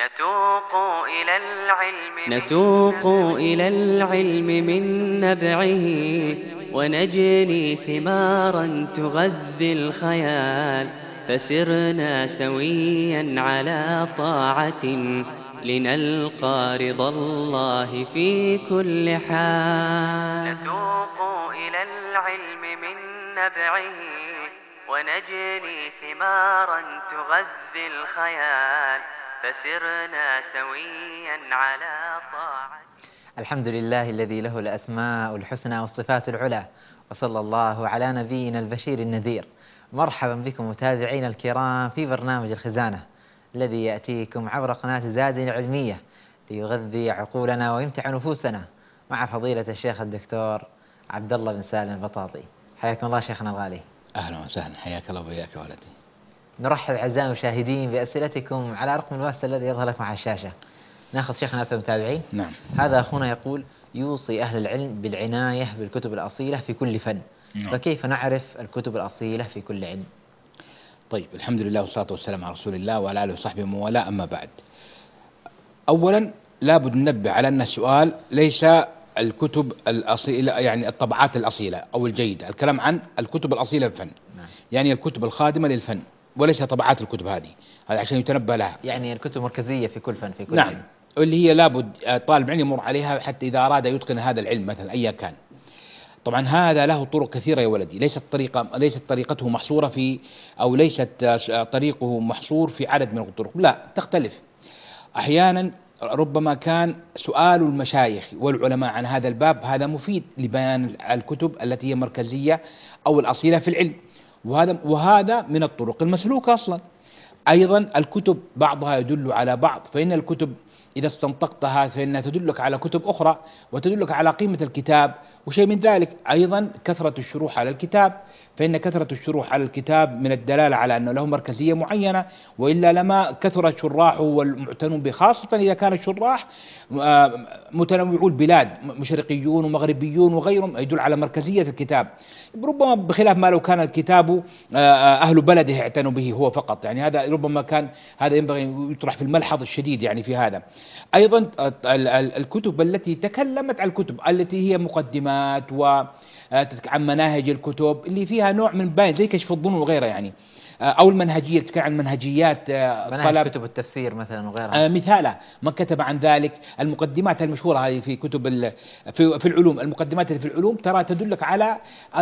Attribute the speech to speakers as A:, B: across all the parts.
A: نتوق إلى العلم من نبعه، ونجني ثمارا تغذي الخيال. فسرنا سويا على طاعة، لنلقى رضا الله في كل حال. نتوق إلى العلم من نبعه، ونجني ثمارا تغذي الخيال. فسرنا سويا على طاعة.
B: الحمد لله الذي له الأسماء الحسنى والصفات العلى، وصلى الله على نبينا البشير النذير. مرحبا بكم متابعينا الكرام في برنامج الخزانة الذي يأتيكم عبر قناة زاد العلمية ليغذي عقولنا ويمتع نفوسنا، مع فضيلة الشيخ الدكتور عبد الله بن سالم البطاطي. حياكم الله شيخنا الغالي.
C: أهلا وسهلا، حياك الله وبياك يا ولدي.
B: نرحب أعزائي المشاهدين بأسئلتكم على رقم الواتساب الذي يظهر لكم على الشاشة. ناخذ شيخنا أسئلة المتابعين.
C: نعم.
B: هذا أخونا يقول: يوصي أهل العلم بالعناية بالكتب الأصيلة في كل فن.
C: نعم.
B: فكيف نعرف الكتب الأصيلة في كل علم؟
C: طيب، الحمد لله والصلاة والسلام على رسول الله وعلى آله وصحبه ومن والاه، أما بعد. أولا لابد ننبه على أن السؤال ليس الكتب الأصيلة، يعني الطبعات الأصيلة أو الجيدة، الكلام عن الكتب الأصيلة في الفن.
B: نعم.
C: يعني الكتب الخادمة للفن، وليس طبعات الكتب هذه، هذا عشان يتنبه لها.
B: يعني الكتب المركزية في كل فن، في كل
C: نعم
B: علم.
C: اللي هي لابد طالب علم يمر عليها حتى إذا أراد يتقن هذا العلم مثلا أيا كان. طبعا هذا له طرق كثيرة يا ولدي، ليست طريقته محصورة في، أو ليست طريقه محصور في عدد من الطرق، لا، تختلف. أحيانا ربما كان سؤال المشايخ والعلماء عن هذا الباب هذا مفيد لبيان الكتب التي هي مركزية أو الأصيلة في العلم، وهذا من الطرق المسلوكة أصلا. أيضا الكتب بعضها يدل على بعض، فإن الكتب إذا استنطقتها فإنها تدلك على كتب أخرى وتدلك على قيمة الكتاب وشيء من ذلك. أيضا كثرة الشروح على الكتاب، فإن كثرة الشروح على الكتاب من الدلالة على أنه له مركزية معينة، وإلا لما كثرت شراحه والمعتنون به، خاصة إذا كان الشراح متنوعو البلاد، مشرقيون ومغربيون وغيرهم، يدل على مركزية الكتاب، ربما بخلاف ما لو كان الكتاب أهل بلده اعتنوا به هو فقط. يعني هذا ربما كان هذا ينبغي يطرح في الملحظ الشديد يعني في هذا. أيضا الكتب التي تكلمت عن الكتب التي هي مقدمات عن مناهج الكتب اللي فيها نوع من باين زي كشف الظنون وغيرها، يعني أو المنهجية، تتكلم عن منهجيات
B: مناهج كتب التفسير مثلا وغيرها.
C: مثالا من كتب عن ذلك. المقدمات المشهورة هذه في كتب في العلوم، المقدمات اللي في العلوم ترى تدلك على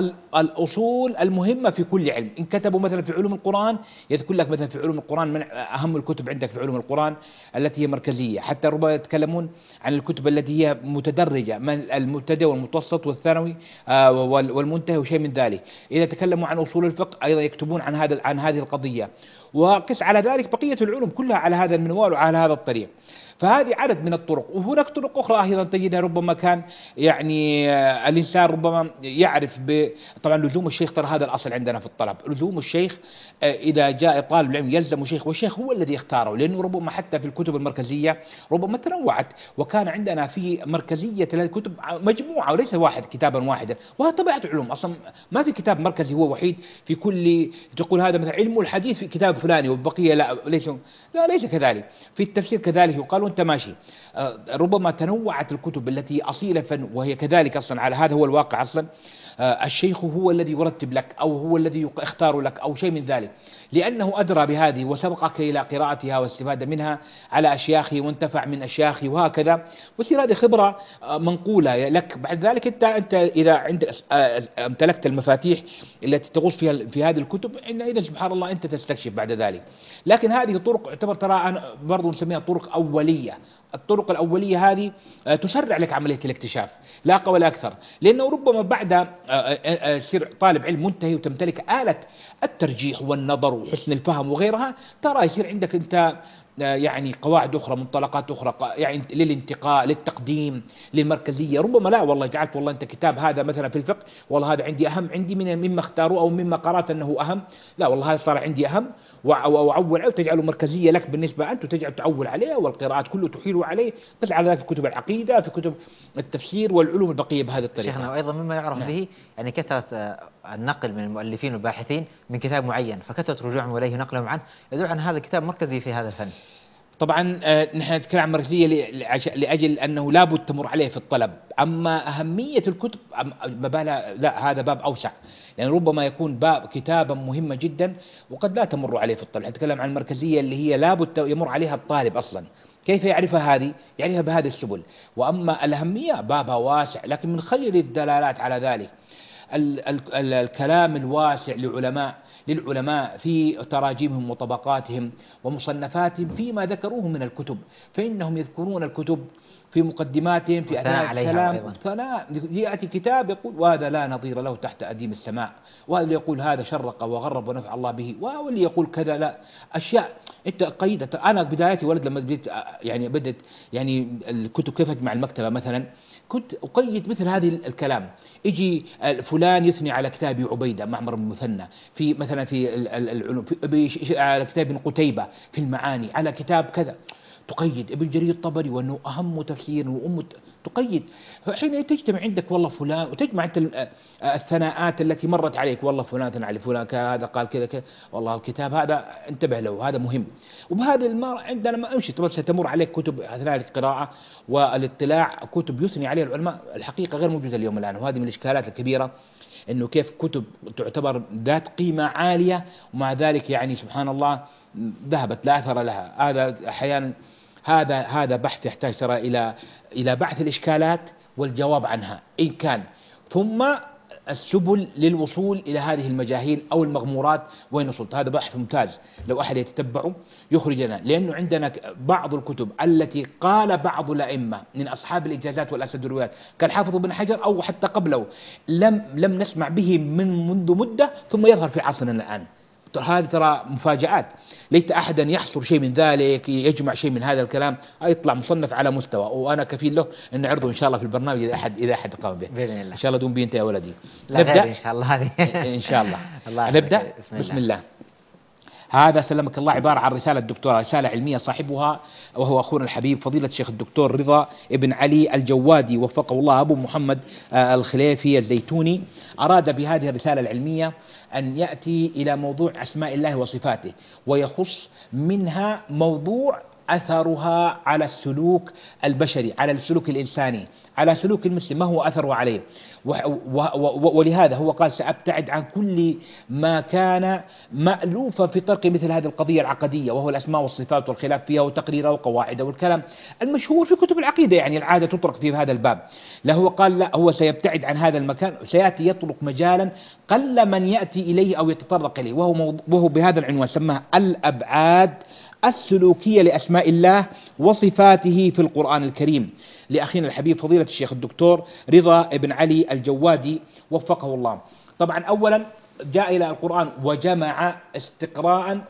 C: الأصول المهمة في كل علم. إن كتبوا مثلا في علوم القرآن يذكر لك مثلا في علوم القرآن من أهم الكتب عندك في علوم القرآن التي هي مركزية. حتى ربما يتكلمون عن الكتب التي هي متدرجة، من المبتدئ والمتوسط والثانوي والمنتهي وشيء من ذلك. إذا تكلموا عن أصول الفقه أيضا يكتبون عن هذه القضية، وقس على ذلك بقية العلوم كلها على هذا المنوال وعلى هذا الطريق. فهذه عدد من الطرق. وهناك طرق أخرى أيضا تجدها ربما كان يعني الإنسان ربما يعرف طبعا لزوم الشيخ، ترى هذا الأصل عندنا في الطلب، لزوم الشيخ. إذا جاء طالب العلم يلزم شيخ، والشيخ هو الذي يختاره، لأنه ربما حتى في الكتب المركزية ربما تنوعت، وكان عندنا في مركزية الكتب مجموعة وليس واحد كتابا واحدا، وهذا طبيعة العلوم أصلا. ما في كتاب مركزي هو وحيد في كل، تقول هذا مثلا علم الحديث في كتاب فلاني والبقية لا، ليس كذلك. في التفسير كذلك يقال وانت ماشي. ربما تنوعت الكتب التي أصيلة فن، وهي كذلك أصلا، على هذا هو الواقع أصلا. الشيخ هو الذي يرتب لك أو هو الذي يختار لك أو شيء من ذلك، لأنه أدرى بهذه وسبقك إلى قراءتها والاستفادة منها على أشياخه وانتفع من أشياخه وهكذا، وتصير هذه خبرة منقولة لك. بعد ذلك أنت إذا عندك امتلكت المفاتيح التي تغوص فيها في هذه الكتب، إذا سبحان الله أنت تستكشف بعد ذلك. لكن هذه طرق تعتبر، ترى أنا برضو نسميها طرق أولية. الطرق الأولية هذه تسرع لك عملية الاكتشاف لا أقل ولا أكثر، لأنه ربما بعد يصير طالب علم منتهي وتمتلك آلة الترجيح والنظر وحسن الفهم وغيرها، ترى يصير عندك أنت يعني قواعد أخرى، منطلقات أخرى، يعني للانتقاء، للتقديم، للمركزية. ربما لا والله جعلت والله أنت كتاب هذا مثلا في الفقه والله هذا عندي أهم، عندي مما اختاروا أو مما قرأت أنه أهم، لا والله هذا صار عندي أهم، وأعول عليه وتجعله مركزية لك بالنسبة أنت، وتجعل تعول عليه، والقراءات كله تحيل عليه، تجعل ذلك في كتب العقيدة، في كتب التفسير والعلوم البقية بهذه الطريقة.
B: شيخنا، وأيضا مما يعرف
C: نعم.
B: به يعني كثرة النقل من المؤلفين والباحثين من كتاب معين، فكثرة رجوعهم إليه ونقلهم عنه يدل عن هذا الكتاب مركزي في هذا الفن.
C: طبعا نحن نتكلم عن مركزية لأجل أنه لا بد تمر عليه في الطلب. أما أهمية الكتب لا، هذا باب أوسع، لأن ربما يكون باب كتابا مهمة جدا وقد لا تمر عليه في الطلب. نتكلم عن المركزية اللي هي لا بد يمر عليها الطالب أصلا. كيف يعرفها هذه؟ يعرفها بهذه السبل. وأما الأهمية بابها واسع، لكن من خير الدلالات على ذلك الكلام الواسع للعلماء في تراجمهم وطبقاتهم ومصنفاتهم فيما ذكروه من الكتب، فإنهم يذكرون الكتب في مقدماتهم في أثناء الكلام ثناء. يأتي كتاب يقول وهذا لا نظير له تحت أديم السماء، وهذا اللي يقول هذا شرق وغرب ونفع الله به، واللي يقول كذا. لا، أشياء أنت قيدت. أنا بدايتي ولد لما بدت الكتب كيف مع المكتبة مثلا، كنت أقيد مثل هذه الكلام. يجي فلان يثني على كتاب عبيدة معمر بن مثنى في مثلا في العلوم، على كتاب ابن قتيبة في المعاني، على كتاب كذا تقيد ابن جرير الطبري وأنه أهم تفسير تقيد. فحين تجتمع عندك والله فلان، وتجمع أنت الثناءات التي مرت عليك، والله فلان ثنى على فلان هذا قال كذا كذا، والله الكتاب هذا انتبه له، هذا مهم. وبهذا المرة عندنا ما أمشي ستمر عليك كتب أثناء القراءة والاطلاع، كتب يثني عليها العلماء الحقيقة غير موجودة اليوم الآن. وهذه من الإشكالات الكبيرة، أنه كيف كتب تعتبر ذات قيمة عالية ومع ذلك سبحان الله ذهبت لا أثر لها. هذا أحيانا هذا بحث يحتاج ترى إلى بحث الإشكالات والجواب عنها إن كان، ثم السبل للوصول إلى هذه المجاهيل أو المغمورات وين وصلت. هذا بحث ممتاز لو أحد يتتبعه يخرج لنا، لأنه عندنا بعض الكتب التي قال بعض الأئمة من أصحاب الإجازات والأسدرويات كالحافظ بن حجر أو حتى قبله لم نسمع به منذ مدة، ثم يظهر في عصرنا الآن. هذه ترى مفاجآت، ليت أحدا يحصر شيء من ذلك، يجمع شيء من هذا الكلام، يطلع مصنف على مستوى، وأنا كفيل له أن نعرضه إن شاء الله في البرنامج إذا أحد قام به
B: بإذن الله.
C: إن شاء الله دون بي أنت يا ولدي.
B: نبدأ إن شاء الله. هذه
C: إن شاء الله نبدأ. بسم الله. هذا سلمك الله عبارة عن رسالة دكتوراه، رسالة علمية صاحبها وهو أخونا الحبيب فضيلة الشيخ الدكتور رضا ابن علي الجوادي وفقه الله، أبو محمد الخليفي الزيتوني. أراد بهذه الرسالة العلمية أن يأتي إلى موضوع أسماء الله وصفاته، ويخص منها موضوع أثرها على السلوك البشري، على السلوك الإنساني، على سلوك المسلم، ما هو أثره عليه. ولهذا هو قال سأبتعد عن كل ما كان مألوفا في طرق مثل هذه القضية العقدية، وهو الأسماء والصفات والخلاف فيها وتقريرها وقواعدها والكلام المشهور في كتب العقيدة، العادة تطرق في هذا الباب. لا هو قال لا، هو سيبتعد عن هذا المكان، سيأتي يطرق مجالا قل من يأتي إليه أو يتطرق إليه، وهو بهذا العنوان سماه الأبعاد السلوكية لأسماء الله وصفاته في القرآن الكريم، لأخينا الحبيب فضيلة الشيخ الدكتور رضا ابن علي الجوادي وفقه الله. طبعا أولا جاء إلى القرآن وجمع استقراء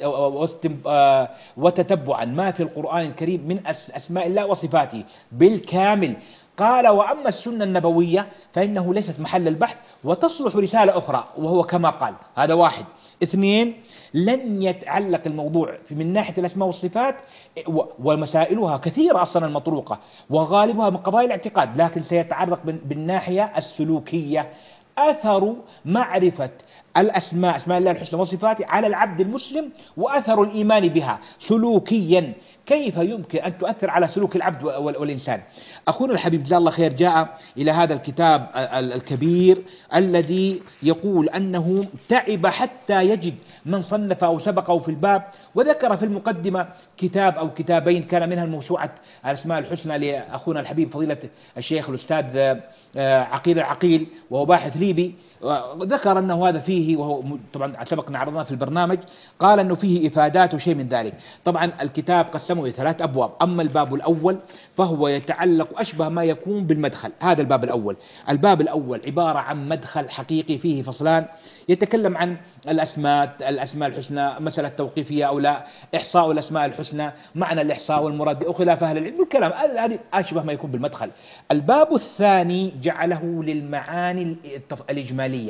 C: وتتبعا ما في القرآن الكريم من أسماء الله وصفاته بالكامل. قال وأما السنة النبوية فإنه ليست محل البحث وتصلح رسالة أخرى، وهو كما قال. هذا واحد. اثنين، لن يتعلق الموضوع من ناحية الأسماء والصفات ومسائلها كثيرة أصلا المطروقة وغالبها من قضايا الاعتقاد، لكن سيتعرق بالناحية السلوكية، أثر معرفة أسماء الله الحسنى وصفاته على العبد المسلم، وأثر الإيمان بها سلوكيا، كيف يمكن أن تؤثر على سلوك العبد والإنسان. أخونا الحبيب جزاه الله خير جاء إلى هذا الكتاب الكبير الذي يقول أنه تعب حتى يجد من صنف أو سبقه في الباب، وذكر في المقدمة كتاب أو كتابين كان منها الموسوعة الأسماء الحسنى لأخونا الحبيب فضيلة الشيخ الأستاذ عقيل العقيل، وهو باحث ليبي، ذكر أنه هذا فيه، وهو طبعا سبقنا عرضناه في البرنامج، قال أنه فيه إفادات وشيء من ذلك. طبعا الكتاب قسمه إلى 3 أبواب. أما الباب الأول فهو يتعلق أشبه ما يكون بالمدخل. هذا الباب الأول. الباب الأول عبارة عن مدخل حقيقي فيه فصلان يتكلم عن الأسماء الحسنى، مسألة توقيفية أو لا، إحصاء الأسماء الحسنى، معنى الإحصاء والمراد وخلاف أهل العلم والكلام، هذه أشبه ما يكون بالمدخل. الباب الثاني جعله للمعاني الإجمالية،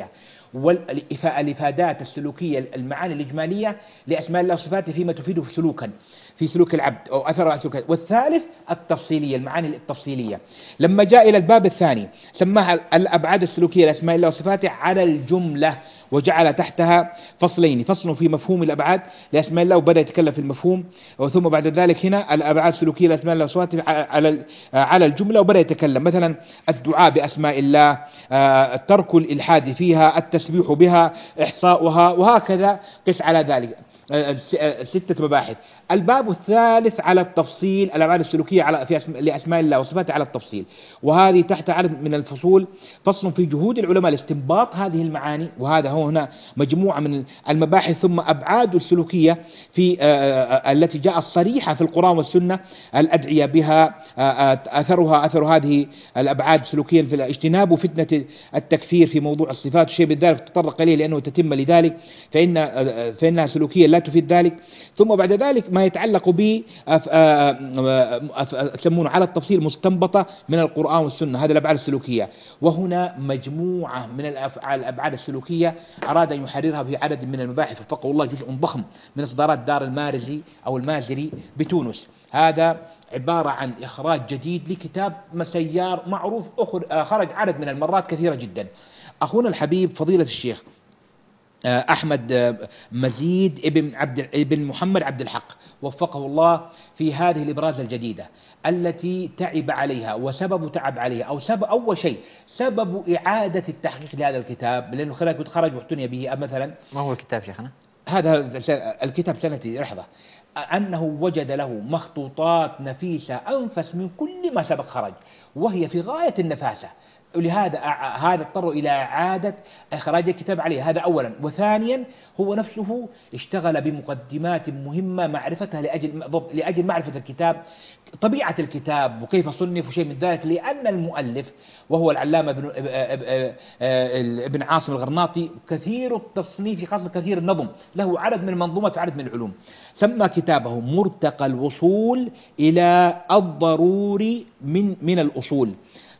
C: والإفادات السلوكية المعاني الإجمالية لأسماء الله وصفاته فيما تفيده سلوكا في سلوك العبد أو أثر سلوكه. والثالث التفصيلية، المعاني التفصيلية. لما جاء إلى الباب الثاني سماها الأبعاد السلوكية لأسماء الله وصفاته على الجملة، وجعل تحتها فصلين: فصل في مفهوم الأبعاد لأسماء الله، وبدأ يتكلم في المفهوم، ثم بعد ذلك هنا الأبعاد السلوكية لأسماء الله وصفاته على الجملة، وبدأ يتكلم مثلا الدعاء بأسماء الله، ترك الإلحاد فيها، التسبيح بها، إحصاؤها، وهكذا قس على ذلك 6 مباحث. الباب الثالث على التفصيل، الأبعاد السلوكية لأسماء الله وصفاته على التفصيل، وهذه تحت عدد من الفصول: فصل في جهود العلماء لاستنباط هذه المعاني، وهذا هو هنا مجموعة من المباحث. ثم أبعاد السلوكية في التي جاءت صريحة في القرآن والسنة، الأدعية بها، أثر هذه الأبعاد السلوكية في اجتناب فتنة التكفير في موضوع الصفات، وشيء من ذلك تطرق إليه لأنه تتم لذلك، فإنها سلوكية لا تفيد ذلك. ثم بعد ذلك ما يتعلق ب يسمونه على التفصيل مستنبطة من القرآن والسنة، هذه الأبعاد السلوكية. وهنا مجموعة من الأبعاد السلوكية أراد أن يحررها في عدد من المباحث، وفقه الله جزء ضخم من إصدارات دار المارزي أو المازري بتونس. هذا عبارة عن إخراج جديد لكتاب مسيار معروف خرج عدد من المرات كثيرة جدا. أخونا الحبيب فضيلة الشيخ أحمد مزيد ابن محمد عبد الحق وفقه الله في هذه الإبراز الجديدة التي تعب عليها، وسبب تعب عليها أو سبب أول شيء سبب إعادة التحقيق لهذا الكتاب، لأنه خرج واعتني به مثلا.
B: ما هو الكتاب شيخنا؟
C: هذا الكتاب سنتي لحظة، أنه وجد له مخطوطات نفيسة أنفس من كل ما سبق خرج، وهي في غاية النفاسة، ولهذا هذا اضطروا إلى إعادة إخراج الكتاب عليه. هذا أولا. وثانيا هو نفسه اشتغل بمقدمات مهمة معرفتها لأجل معرفة الكتاب، طبيعة الكتاب وكيف صنف وشيء من ذلك، لأن المؤلف وهو العلامة ابن عاصم الغرناطي كثير التصنيف، خاصة كثير النظم، له عدد من المنظومات وعدد من العلوم. سمى كتابه مرتقى الوصول إلى الضروري من الأصول،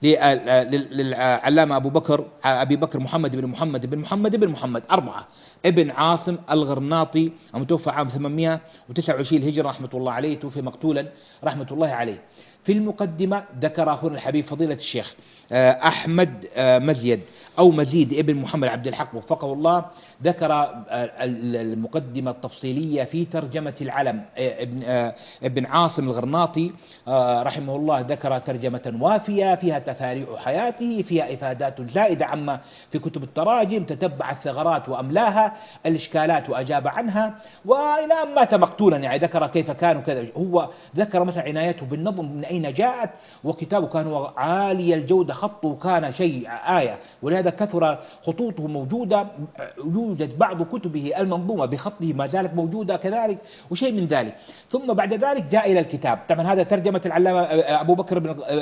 C: للعلامة أبي بكر محمد بن محمد بن محمد بن محمد 4 ابن عاصم الغرناطي، المتوفى عام 829 الهجرة رحمة الله عليه، توفي مقتولا رحمة الله عليه. في المقدمة ذكر أخونا الحبيب فضيلة الشيخ أحمد مزيد أو مزيد ابن محمد عبد الحق وفقه الله، ذكر المقدمة التفصيلية في ترجمة العلم ابن عاصم الغرناطي رحمه الله، ذكر ترجمة وافية فيها تفاريع حياته، فيها إفادات زائدة عما في كتب التراجم، تتبع الثغرات وأملاها، الإشكالات وأجاب عنها، وإلى أن مات مقتولا، يعني ذكر كيف كان وكذا. هو ذكر مثلا عنايته بالنظم من أين جاءت، وكتابه كان عالي الجودة، خطه كان شيء آية، ولهذا كثر خطوطه موجودة، يوجد بعض كتبه المنظومة بخطه ما زالت موجودة كذلك وشيء من ذلك. ثم بعد ذلك جاء إلى الكتاب، طبعا هذا ترجمة العلامة أبو بكر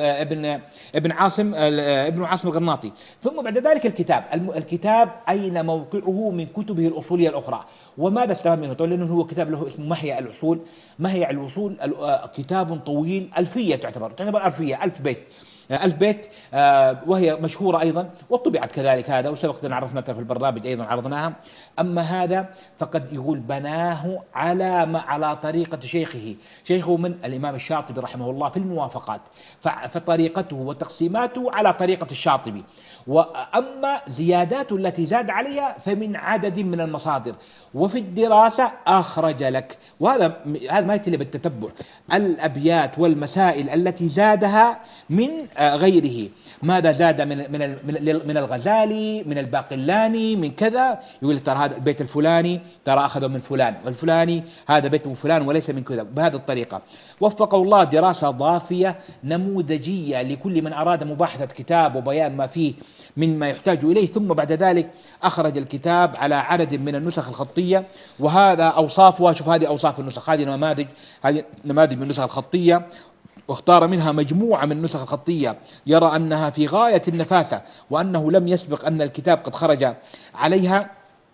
C: ابن عاصم الغرناطي. ثم بعد ذلك الكتاب أين موقعه من كتبه الأصولية الأخرى، وماذا استفاد منه؟ طبعا لأنه هو كتاب له اسمه مهيع الأصول، كتاب طويل، ألفية تعتبر ألفية، 1000 بيت، 1000 بيت، وهي مشهورة أيضا وطبعت كذلك هذا، وسبق أن عرفناها في البرنامج أيضا عرضناها. أما هذا فقد يقول بناه على طريقة شيخه من الإمام الشاطبي رحمه الله في الموافقات، فطريقته وتقسيماته على طريقة الشاطبي. وأما زياداته التي زاد عليها فمن عدد من المصادر، وفي الدراسة أخرج لك، وهذا ما يتلي بالتتبع الأبيات والمسائل التي زادها من غيره. ماذا زاد من الغزالي، من الباقلاني، من كذا، يقول ترى هذا البيت الفلاني ترى أخذه من فلان، والفلاني هذا بيت من فلان وليس من كذا، بهذه الطريقة. وفقه الله دراسة ضافية نموذجية لكل من أراد مباحثة كتاب وبيان ما فيه مما يحتاج إليه. ثم بعد ذلك أخرج الكتاب على عدد من النسخ الخطية، وهذا أوصافها، شوف هذه أوصاف النسخ، هذه نماذج من النسخ الخطية، واختار منها مجموعة من النسخ الخطية يرى أنها في غاية النفاسة، وأنه لم يسبق أن الكتاب قد خرج عليها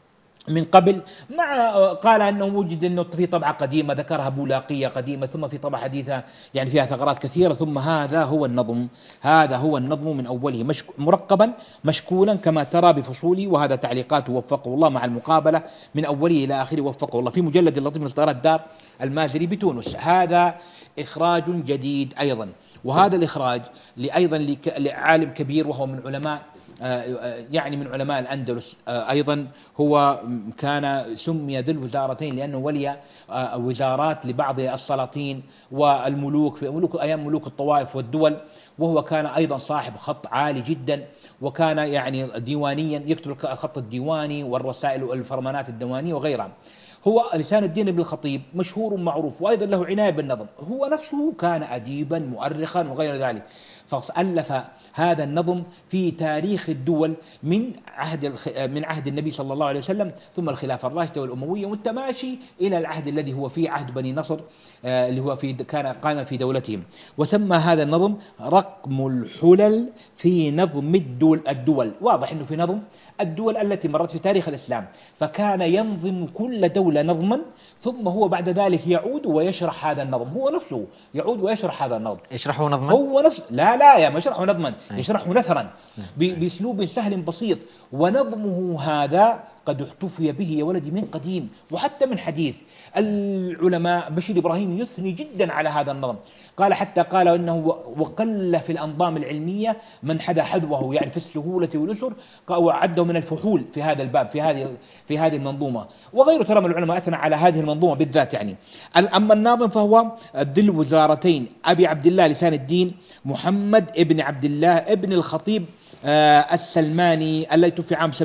C: من قبل، مع قال أنه وجد أنه في طبعة قديمة ذكرها بولاقية قديمة، ثم في طبعة حديثة يعني فيها ثغرات كثيرة، ثم هذا هو النظم، هذا هو النظم من أوله مرقبا مشكولا كما ترى بفصوله، وهذا تعليقاته وفقه الله مع المقابلة من أوله إلى آخره وفقه الله في مجلد اللطيف من إصدارات دار المازري بتونس. هذا إخراج جديد أيضا، وهذا الإخراج أيضا لعالم كبير وهو من علماء يعني من علماء الأندلس أيضا، هو كان سمي ذو الوزارتين لأنه ولي وزارات لبعض السلاطين والملوك في أيام ملوك الطوائف والدول، وهو كان أيضا صاحب خط عالي جدا، وكان يعني ديوانيا يكتب الخط الديواني والرسائل والفرمانات الديوانية وغيرها. هو لسان الدين ابن الخطيب مشهور معروف، وأيضا له عناية بالنظم، هو نفسه كان أديبا مؤرخا وغير ذلك، فألف هذا النظم في تاريخ الدول من عهد النبي صلى الله عليه وسلم، ثم الخلافة الراشدة والأموية، والتماشي إلى العهد الذي هو في عهد بني نصر اللي هو كان قام في دولتهم، وسمى هذا النظم رقم الحلل في نظم الدول. واضح أنه في نظم الدول التي مرت في تاريخ الإسلام، فكان ينظم كل دولة نظما، ثم هو بعد ذلك يعود ويشرح هذا النظم، هو نفسه يعود ويشرح هذا النظم.
B: يشرحه نظما؟
C: هو نفسه لا يا ما يشرحه نظما، يشرحه نثرا بأسلوب سهل بسيط. ونظمه هذا قد احتفي به يا ولدي من قديم وحتى من حديث. العلماء بشير إبراهيم يثني جدا على هذا النظم، حتى قال إنه وقل في الأنظام العلمية من حدا حذوه، يعني في السهولة واليسر، وعده من الفحول في هذا الباب في هذه المنظومة. وغيره ترى من العلماء أثنى على هذه المنظومة بالذات يعني. أما الناظم فهو ذو الوزارتين أبي عبد الله لسان الدين محمد ابن عبد الله ابن الخطيب السلماني الذي توفي عام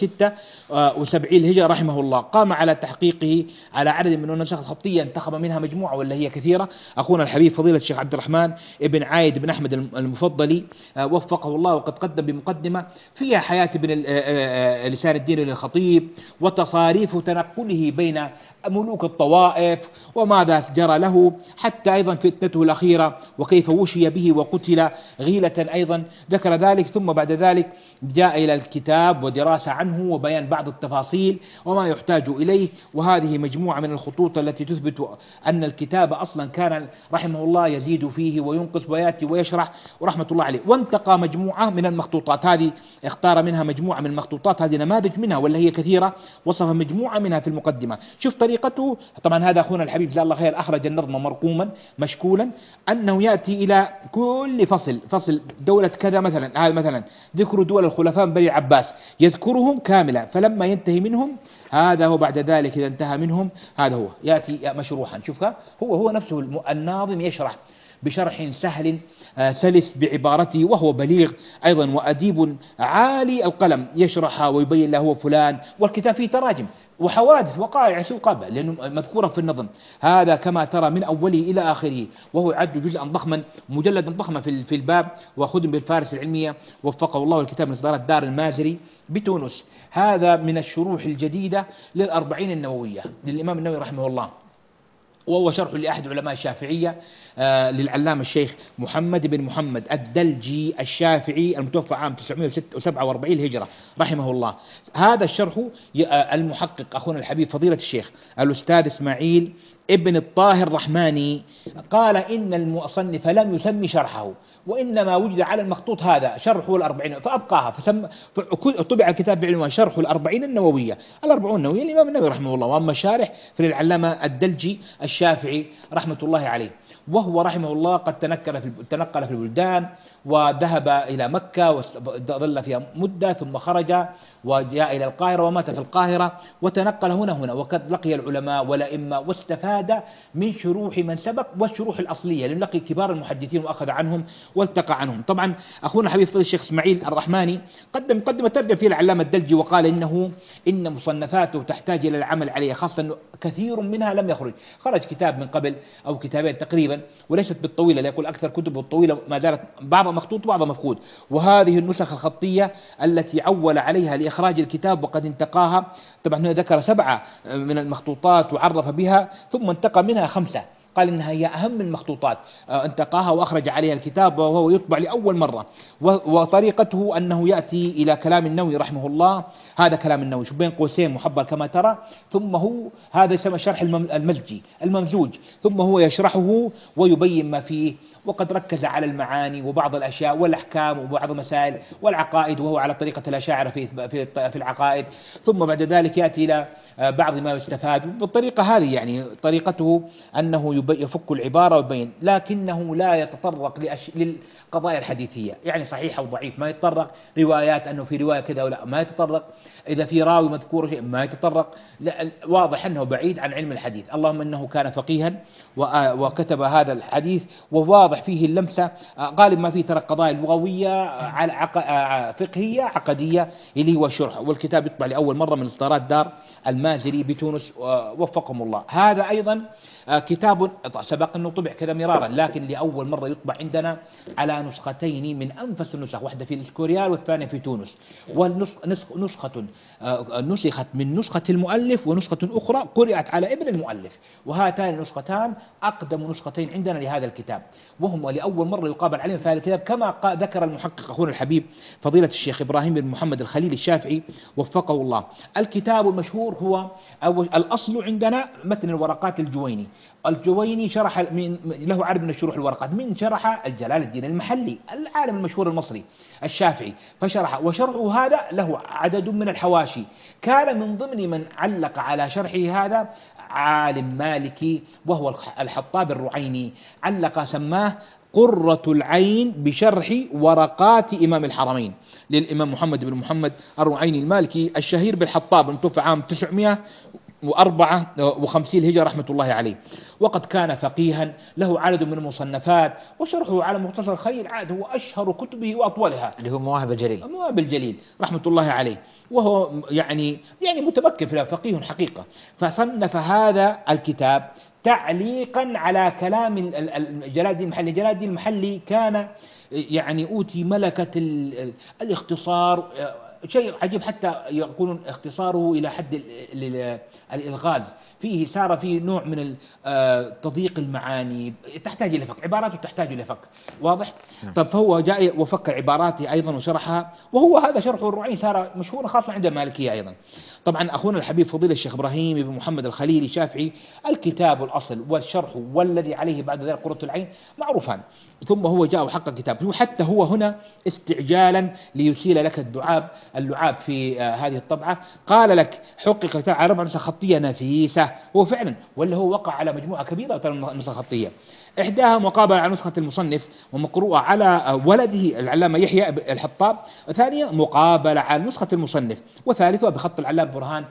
C: 776 الهجرة رحمه الله. قام على تحقيقه على عدد من النسخ الخطية، انتخب منها مجموعة ولا هي كثيرة. أخونا الحبيب فضيلة الشيخ عبد الرحمن ابن عايد بن أحمد المفضلي وفقه الله، وقد قدم بمقدمة فيها حياة ابن لسان الدين للخطيب وتصاريف تنقله بين ملوك الطوائف وماذا جرى له، حتى أيضا فتنته الأخيرة وكيف وشي به وقتل غيلة أيضا ذكر ذلك. ثم بعد ذلك جاء إلى الكتاب ودراسة عنه وبيان بعض التفاصيل وما يحتاج إليه، وهذه مجموعة من الخطوط التي تثبت أن الكتاب أصلا كان رحمه الله يزيد فيه وينقص ويأتي ويشرح ورحمة الله عليه. وانتقى مجموعة من المخطوطات، هذه اختار منها مجموعة من المخطوطات، هذه نماذج منها ولا هي كثيرة، وصف مجموعة منها في المقدمة. شوف طريقته، طبعا هذا أخونا الحبيب جزاه الله خير أخرج النظم مرقوما مشكولا، أنه يأتي إلى كل فصل دولة كذا مثلا، هذا مثلا ذكر دول الخلفاء بني العباس يذكرهم كاملا، فلما ينتهي منهم هذا هو، بعد ذلك إذا انتهى منهم هذا هو يأتي مشروحا. شوفها هو نفسه الناظم يشرح بشرح سهل سلس بعبارته، وهو بليغ أيضا وأديب عالي القلم، يشرحها ويبين له هو فلان، والكتاب فيه تراجم وحوادث وقائع سوق لأنه مذكورة في النظم. هذا كما ترى من أوله إلى آخره، وهو يعد جزءا ضخما مجلدا ضخما في الباب، وخدم بالفارس العلمية وفقه الله، الكتاب من إصدارات دار المازري بتونس. هذا من الشروح الجديدة للأربعين النووية للإمام النووي رحمه الله، وهو شرح لأحد علماء الشافعية للعلامة الشيخ محمد بن محمد الدلجي الشافعي المتوفى عام 947 الهجرة رحمه الله. هذا الشرح المحقق أخونا الحبيب فضيلة الشيخ الأستاذ إسماعيل ابن الطاهر الرحماني قال إن المصنف لم يسمي شرحه، وإنما وجد على المخطوط هذا شرحه الأربعين فأبقاها، طبع الكتاب بعنوان شرح الأربعين النووية، الأربعون النووية الإمام النووي رحمه الله. وأما الشارح فللعلامة الدلجي الشافعي رحمة الله عليه، وهو رحمه الله قد تنقل في البلدان، وذهب إلى مكة وظل فيها مدة، ثم خرج وجاء إلى القاهرة ومات في القاهرة، وتنقل هنا وقد لقي العلماء والأئمة واستفاد من شروح من سبق والشروح الأصلية، لأن لقي كبار المحدثين وأخذ عنهم والتقى عنهم. طبعا أخونا حبيب فضل الشيخ إسماعيل الرحماني قدم مقدمة ترجم فيها العلامة الدلجي، وقال إن مصنفاته تحتاج إلى العمل عليها، خاصة كثير منها لم يخرج، خرج كتاب من قبل أو كتابين تقريبا، وليست بالطويلة، لا يقول أكثر كتب الطويلة ما زالت بعضها مخطوط وبعضها مفقود. وهذه النسخ الخطية التي عول عليها لإخراج الكتاب وقد انتقاها، طبعا هنا ذكر 7 من المخطوطات وعرف بها، ثم انتقى منها 5 قال إنها هي أهم المخطوطات انتقاها وأخرج عليها الكتاب وهو يطبع لأول مرة. وطريقته أنه يأتي إلى كلام النووي رحمه الله، هذا كلام النووي شوف بين قوسين محبر كما ترى، ثم هو هذا يسمى شرح الممزوج، ثم هو يشرحه ويبين ما فيه، وقد ركز على المعاني وبعض الأشياء والأحكام وبعض المسائل والعقائد، وهو على طريقة الأشاعرة في العقائد. ثم بعد ذلك يأتي إلى بعض ما يستفاد بالطريقة هذه، يعني طريقته أنه يفك العبارة ويبين، لكنه لا يتطرق للقضايا الحديثية، يعني صحيح أو ضعيف ما يتطرق، روايات أنه في رواية كذا ولا ما يتطرق، إذا في راوي مذكور شيء ما يتطرق، واضح أنه بعيد عن علم الحديث. اللهم أنه كان فقيها وكتب هذا الحديث، وواضح فيه اللمسة، غالب ما فيه ترى قضايا لغوية فقهية عقدية اللي هو الشرح، والكتاب يطبع لأول مرة من إصدارات دار المازري بتونس وفقهم الله. هذا أيضا كتاب سبق أنه طبع كذا مرارا، لكن لأول مرة يطبع عندنا على نسختين من أنفس النسخ، واحدة في الإسكوريال والثانية في تونس، ونسخة نسخت من نسخة المؤلف، ونسخة أخرى قرأت على ابن المؤلف، وهاتان النسختان أقدم نسختين عندنا لهذا الكتاب، وهم لأول مرة يقابل عليهم في هذا الكتاب، كما ذكر المحقق أخونا الحبيب فضيلة الشيخ إبراهيم بن محمد الخليل الشافعي وفقه الله. الكتاب المشهور هو الأصل عندنا متن الورقات الجويني شرح له عدد من الشروح الورقات، من شرح الجلال الدين المحلي العالم المشهور المصري الشافعي، فشرح، وشرحه هذا له عدد من الحواشي. كان من ضمن من علق على شرحه هذا عالم مالكي وهو الحطاب الرعيني، علق سماه قرة العين بشرح ورقات إمام الحرمين للإمام محمد بن محمد الرعيني المالكي الشهير بالحطاب، المتوفى عام 954 الهجرة رحمة الله عليه. وقد كان فقيها له عدد من المصنفات، وشرحه على مختصر الخليل عاد هو أشهر كتبه وأطولها،
B: اللي هو مواهب الجليل
C: رحمة الله عليه، وهو يعني متمكن في فقيه حقيقة. فصنف هذا الكتاب تعليقا على كلام جلال الدين المحلي كان يعني أوتي ملكة الاختصار، شيء عجيب، حتى يقولون اختصاره إلى حد الإلغاز، فيه سار فيه نوع من تضييق المعاني، تحتاج إلى فك، عباراته تحتاج إلى فك، واضح؟ طب فهو جاء وفك عباراته أيضا وشرحها، وهو هذا شرحه الرعي صار مشهورا خاصة عند المالكية أيضا. طبعا أخونا الحبيب فضيلة الشيخ إبراهيم بن محمد الخليل الشافعي، الكتاب الأصل والشرح والذي عليه بعد ذلك قرة العين معروفان، ثم هو جاء وحقق كتاب، حتى هو هنا استعجالا ليسيل لك اللعاب في هذه الطبعة، قال لك حقق على 4 نسخ خطية نفيسة، هو فعلا ولا هو وقع على مجموعة كبيرة من نسخ خطية، إحداها مقابلة على نسخة المصنف ومقروءة على ولده العلامة يحيى الحطاب، وثانية مقابلة على نسخة المصنف، وثالثها بخط العلامة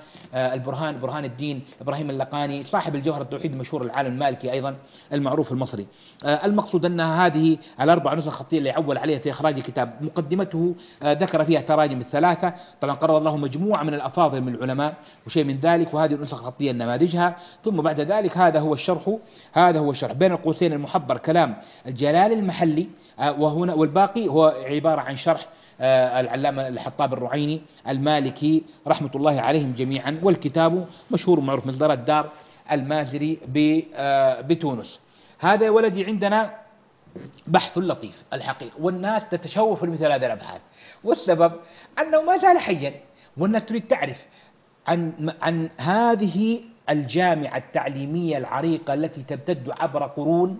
C: برهان الدين إبراهيم اللقاني صاحب الجوهر التوحيد المشهور العالم المالكي أيضا المعروف المصري. المقصود أن هذه على 4 نسخ خطية اللي عول عليها في إخراج الكتاب. مقدمته ذكر فيها تراجم الثلاثة، طبعا قرر الله مجموعة من الأفاضل من العلماء وشيء من ذلك، وهذه النسخ الخطية نماذجها. ثم بعد ذلك هذا هو الشرح بين القوسين المحبر كلام الجلال المحلي، وهنا والباقي هو عبارة عن شرح العلامة الحطاب الرعيني المالكي رحمة الله عليهم جميعا. والكتاب مشهور معروف من إصدارات دار المازري بتونس. هذا يا ولدي عندنا بحث لطيف الحقيقة، والناس تتشوف مثل هذه الأبحاث، والسبب أنه ما زال حيا، والناس تريد تعرف عن هذه الجامعة التعليمية العريقة التي تمتد عبر قرون،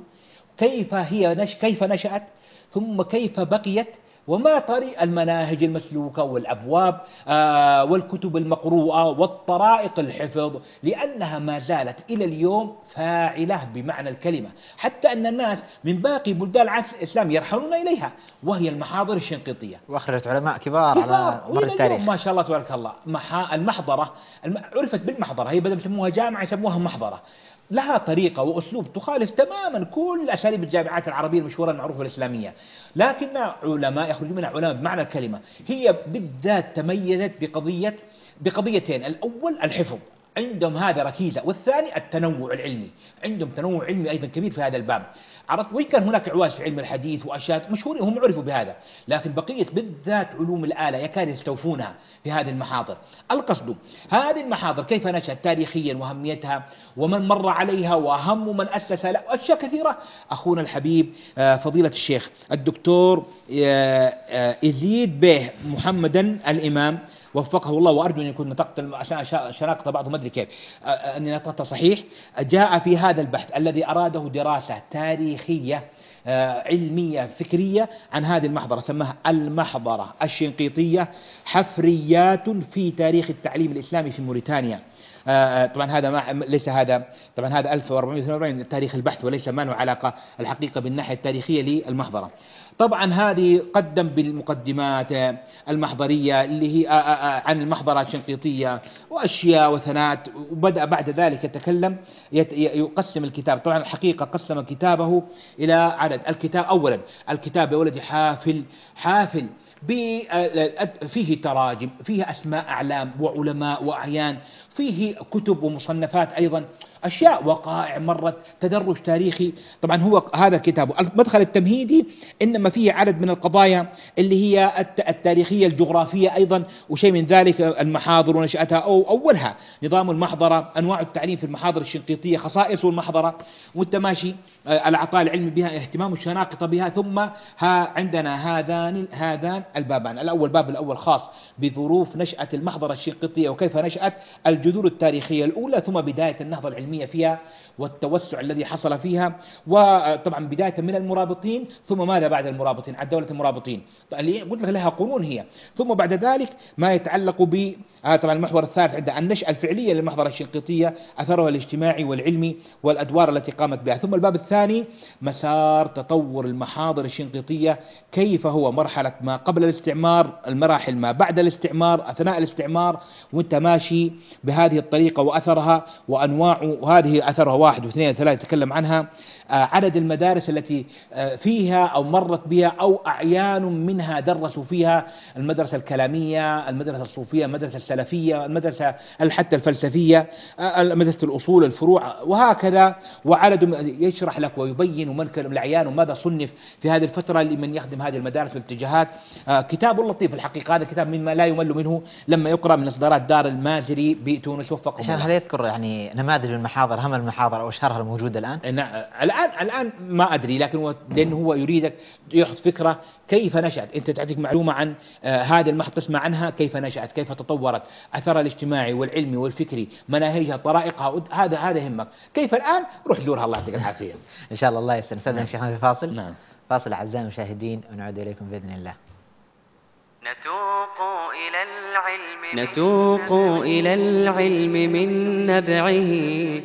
C: كيف نشأت، ثم كيف بقيت، وما طريق المناهج المسلوكة والأبواب والكتب المقروءة والطرائق الحفظ، لأنها ما زالت إلى اليوم فاعلة بمعنى الكلمة، حتى أن الناس من باقي بلدان العالم الإسلامي يرحلون إليها، وهي المحاضر الشنقيطية،
B: وأخرجت علماء كبار على مر التاريخ
C: ما شاء الله تبارك الله. المحضرة عرفت بالمحضرة، هي بدل يسموها جامعة يسموها محضرة، لها طريقة وأسلوب تخالف تماما كل أساليب الجامعات العربية المشهورة المعروفة الإسلامية، لكن علماء يخرجون منها علماء بمعنى الكلمة. هي بالذات تميزت بقضيتين، الأول الحفظ، عندهم هذا ركيزة. والثاني التنوع العلمي، عندهم تنوع علمي أيضا كبير في هذا الباب. عرفت؟ وإن كان هناك عواز في علم الحديث وأشياء مشهورين هم عرفوا بهذا، لكن بقية بالذات علوم الآلة يكاد يستوفونها في هذه المحاضر. القصد هذه المحاضر كيف نشأت تاريخيا وأهميتها ومن مر عليها وأهم من أسس لها وأشياء كثيرة. أخونا الحبيب فضيلة الشيخ الدكتور يزيد به محمدا الإمام وفقه الله، وأرجو أن يكون نطقت عشان أقطع بعض ما أدري كيف أني نطقت صحيح، جاء في هذا البحث الذي أراده دراسة تاريخية علمية فكرية عن هذه المحضرة، سماها المحضرة الشنقيطية حفريات في تاريخ التعليم الإسلامي في موريتانيا. طبعا هذا ليس هذا، طبعا هذا 1442 تاريخ البحث، وليس ما له علاقة الحقيقة بالناحية التاريخية للمحضرة. طبعا هذه قدم بالمقدمات المحضرية اللي هي عن المحضرة الشنقيطية وأشياء وثنات، وبدأ بعد ذلك يتكلم يقسم الكتاب. طبعا الحقيقة قسم كتابه إلى عدد. الكتاب أولا الكتاب يا ولدي حافل فيه تراجم، فيه أسماء أعلام وعلماء وأعيان، فيه كتب ومصنفات أيضا، أشياء وقائع مرت، تدرج تاريخي. طبعا هو هذا الكتاب المدخل التمهيدي إنما فيه عدد من القضايا اللي هي التاريخية الجغرافية أيضا، وشيء من ذلك المحاضر ونشأتها أو أولها نظام المحضرة، أنواع التعليم في المحاضرة الشنقيطية، خصائص المحضرة والتماشي، العطاء العلمي بها، اهتمام الشناقطة بها. ثم عندنا هذان البابان. الأول باب الأول خاص بظروف نشأة المحضرة الشنقيطية وكيف نشأت الجذور التاريخية الأولى، ثم بداية النهضة العلمية فيها والتوسع الذي حصل فيها، وطبعا بداية من المرابطين، ثم ماذا بعد المرابطين؟ عن دولة المرابطين اللي قلت لك لها قرون هي، ثم بعد ذلك ما يتعلق ب طبعا المحور الثالث عند النشأة الفعلية للمحضرة الشنقيطية، أثرها الاجتماعي والعلمي والأدوار التي قامت بها. ثم الباب الثاني مسار تطور المحاضر الشنقيطية، كيف هو مرحلة ما قبل الاستعمار، المراحل ما بعد الاستعمار، أثناء الاستعمار، وانت ماشي بهذه الطريقة وأثرها وأنواع، وهذه أثرها 1 و2 و3 يتكلم عنها. عدد المدارس التي فيها أو مرت بها أو أعيان منها درسوا فيها، المدرسة الكلامية، المدرسة الصوفية، المدرسة السلفية، المدرسة حتى الفلسفية، مدرسة الأصول، الفروع، وهكذا. وعدد يشرح لك ويبين ومن كانوا الأعيان وماذا صنف في هذه الفترة لمن يخدم هذه المدارس والاتجاهات. كتاب لطيف الحقيقة، هذا كتاب مما لا يمل منه لما يقرأ من إصدارات دار المازري بتونس وفقهم الله.
B: عشان هل يذكر يعني نماذج من المحاضر، هم المحاضر أو أشهرها الموجودة الآن؟
C: الآن ما أدري، لكن لأنه هو يريدك يحط فكرة كيف نشأت، أنت تعطيك معلومة عن هذه المحطة تسمع عنها كيف نشأت، كيف تطورت، أثرها الاجتماعي والعلمي والفكري، مناهجها، طرائقها، هذا يهمك. كيف الآن؟ روح زورها الله يعطيك العافية.
B: إن شاء الله يستر. نستأذن شيخنا في فاصل.
C: نعم.
B: فاصل أعزائي المشاهدين ونعود إليكم بإذن الله.
A: نتوق إلى العلم من نبعه.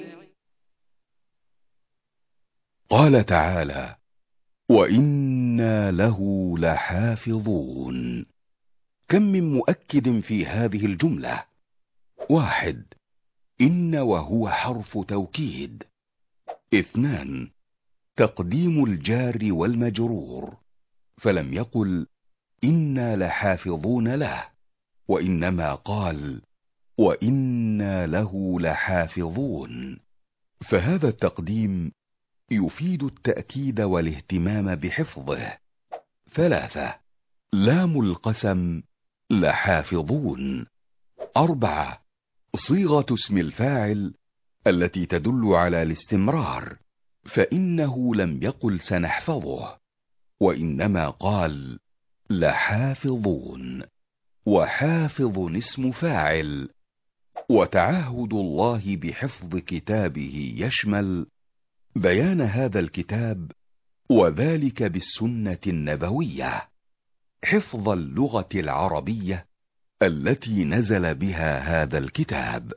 D: قال تعالى: وإنا له لحافظون. كم من مؤكد في هذه الجملة. 1. إن وهو حرف توكيد. 2. تقديم الجار والمجرور، فلم يقل إنا لحافظون له، وإنما قال وإنا له لحافظون. فهذا التقديم يفيد التأكيد والاهتمام بحفظه. 3. لام القسم لحافظون. 4. صيغة اسم الفاعل التي تدل على الاستمرار، فإنه لم يقل سنحفظه، وإنما قال لحافظون. وحافظ اسم فاعل. وتعهد الله بحفظ كتابه يشمل بيان هذا الكتاب، وذلك بالسنة النبوية، حفظ اللغة العربية التي نزل بها هذا الكتاب.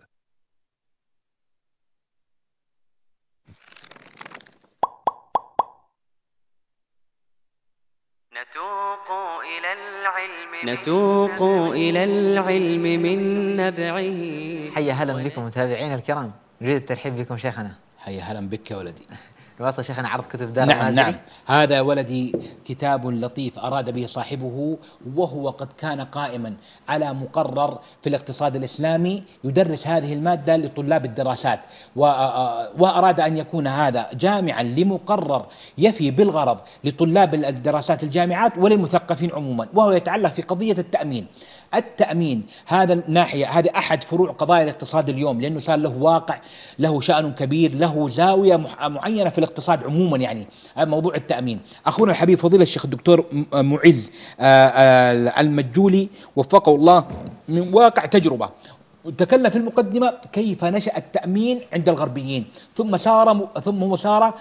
A: نتوق إلى العلم من نبعه.
B: حيا هلا بكم متابعينا الكرام، نريد الترحيب بكم شيخنا.
C: حيا هلا بك يا ولدي.
B: نواصل شيخنا عرض كتب دار
C: نعم
B: المازري.
C: نعم. هذا ولدي كتاب لطيف أراد به صاحبه، وهو قد كان قائما على مقرر في الاقتصاد الإسلامي يدرس هذه المادة لطلاب الدراسات، وأراد أن يكون هذا جامعا لمقرر يفي بالغرض لطلاب الدراسات الجامعات وللمثقفين عموما، وهو يتعلق في قضية التأمين. التأمين هذا الناحية، هذا أحد فروع قضايا الاقتصاد اليوم، لأنه صار له واقع، له شأن كبير، له زاوية معينة في الاقتصاد عموما. يعني موضوع التأمين، أخونا الحبيب فضيلة الشيخ الدكتور معز المجولي وفقه الله من واقع تجربة تكلم في المقدمة كيف نشأ التأمين عند الغربيين، ثم صار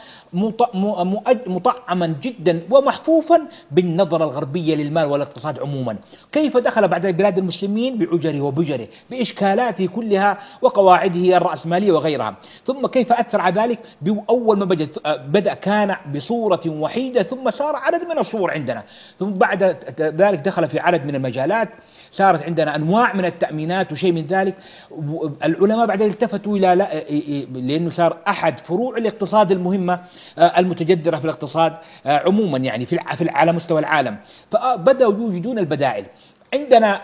C: مطعما جدا ومحفوفا بالنظرة الغربية للمال والاقتصاد عموما، كيف دخل بعد بلاد المسلمين بعجره وبجره بإشكالاته كلها وقواعده الرأسمالية وغيرها، ثم كيف أثر على ذلك. بأول ما بدأ كان بصورة وحيدة، ثم صار عدد من الصور عندنا، ثم بعد ذلك دخل في عدد من المجالات، صارت عندنا أنواع من التأمينات وشيء من ذلك. العلماء بعد التفتوا إلى لأنه صار أحد فروع الاقتصاد المهمة المتجذرة في الاقتصاد عموما، يعني على مستوى العالم، فبدأوا يوجدون البدائل. عندنا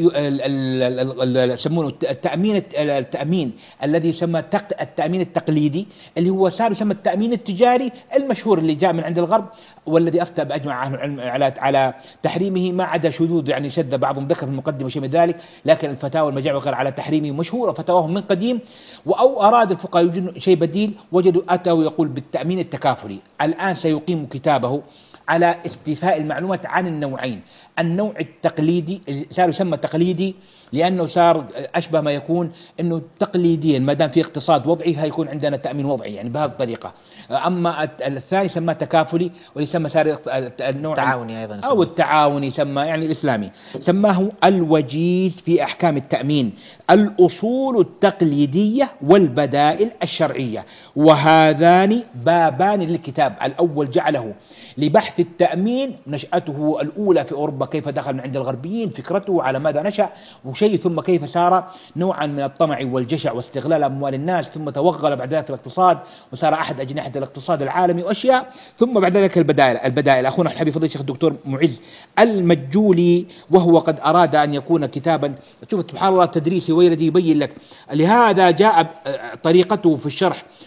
C: اللي يسمونه التأمين الذي يسمى التأمين التقليدي، اللي هو صار يسمى التأمين التجاري المشهور اللي جاء من عند الغرب، والذي أفتى بأجمع أهل العلم على تحريمه، ما عدا شذوذ يعني شذ بعضهم ذكر في المقدمة شيء من ذلك، لكن الفتاوى المجامع وغير على تحريمه مشهورة فتواهم من قديم. أو أراد الفقهاء يوجدون شيء بديل، وجدوا أتوا يقول بالتأمين التكافلي. الآن سيقيم كتابه على استيفاء المعلومات عن النوعين. النوع التقليدي صار يسمى تقليدي لأنه صار أشبه ما يكون أنه تقليديا، ما دام في اقتصاد وضعي هيكون عندنا تأمين وضعي يعني بهذه الطريقة. أما الثاني سماه تكافلي، ويسمى صار النوع
B: التعاوني أيضا
C: أو التعاوني سمى يعني الإسلامي، سماه الوجيز في أحكام التأمين، الأصول التقليدية والبدائل الشرعية. وهذان بابان للكتاب. الأول جعله لبحث التأمين، نشأته الأولى في أوروبا، كيف دخل من عند الغربيين، فكرته على ماذا نشأ وشيء، ثم كيف صار نوعا من الطمع والجشع واستغلال أموال الناس، ثم توغل بعد ذلك في الاقتصاد وصار أحد أجنحة الاقتصاد العالمي وأشياء، ثم بعد ذلك البدائل. أخونا الحبيب فضيلة الشيخ الدكتور معز المجولي، وهو قد أراد أن يكون كتابا، شوف سبحان الله تدريسي ويردي يبين لك، لهذا جاء طريقته في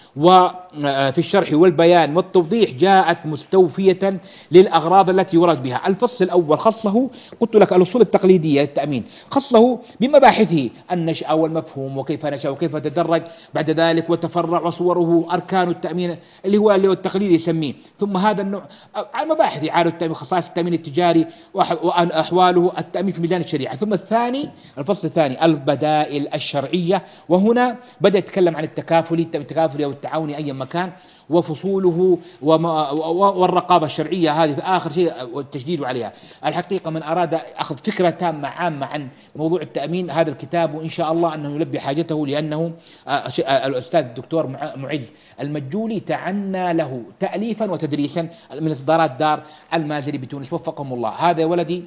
C: الشرح والبيان والتوضيح جاءت مستوفية للأغراض التي يراد بها. الفصل الأول خصه، قلت لك الأصول التقليدية للتأمين، خصه بمباحثه النشأة والمفهوم وكيف نشأ وكيف تدرج بعد ذلك وتفرع وصوره أركان التأمين اللي هو التقليدي يسميه، ثم هذا النوع مباحث إعادة التأمين، خصائص التأمين التجاري وأحواله، التأمين في ميزان الشريعة. ثم الفصل الثاني البدائل الشرعية، وهنا بدأ يتكلم عن التكافل أو التعاوني أي مكان وفصوله والرقابة الشرعية، هذه في آخر شيء والتشديد عليها. الحقيقة من أراد أخذ فكرة تامة عامة عن موضوع التأمين، هذا الكتاب وإن شاء الله أنه يلبي حاجته، لأنه الأستاذ الدكتور معز المجولي تعنى له تأليفا وتدريسا من إصدارات دار المازري بتونس وفقهم الله. هذا ولدي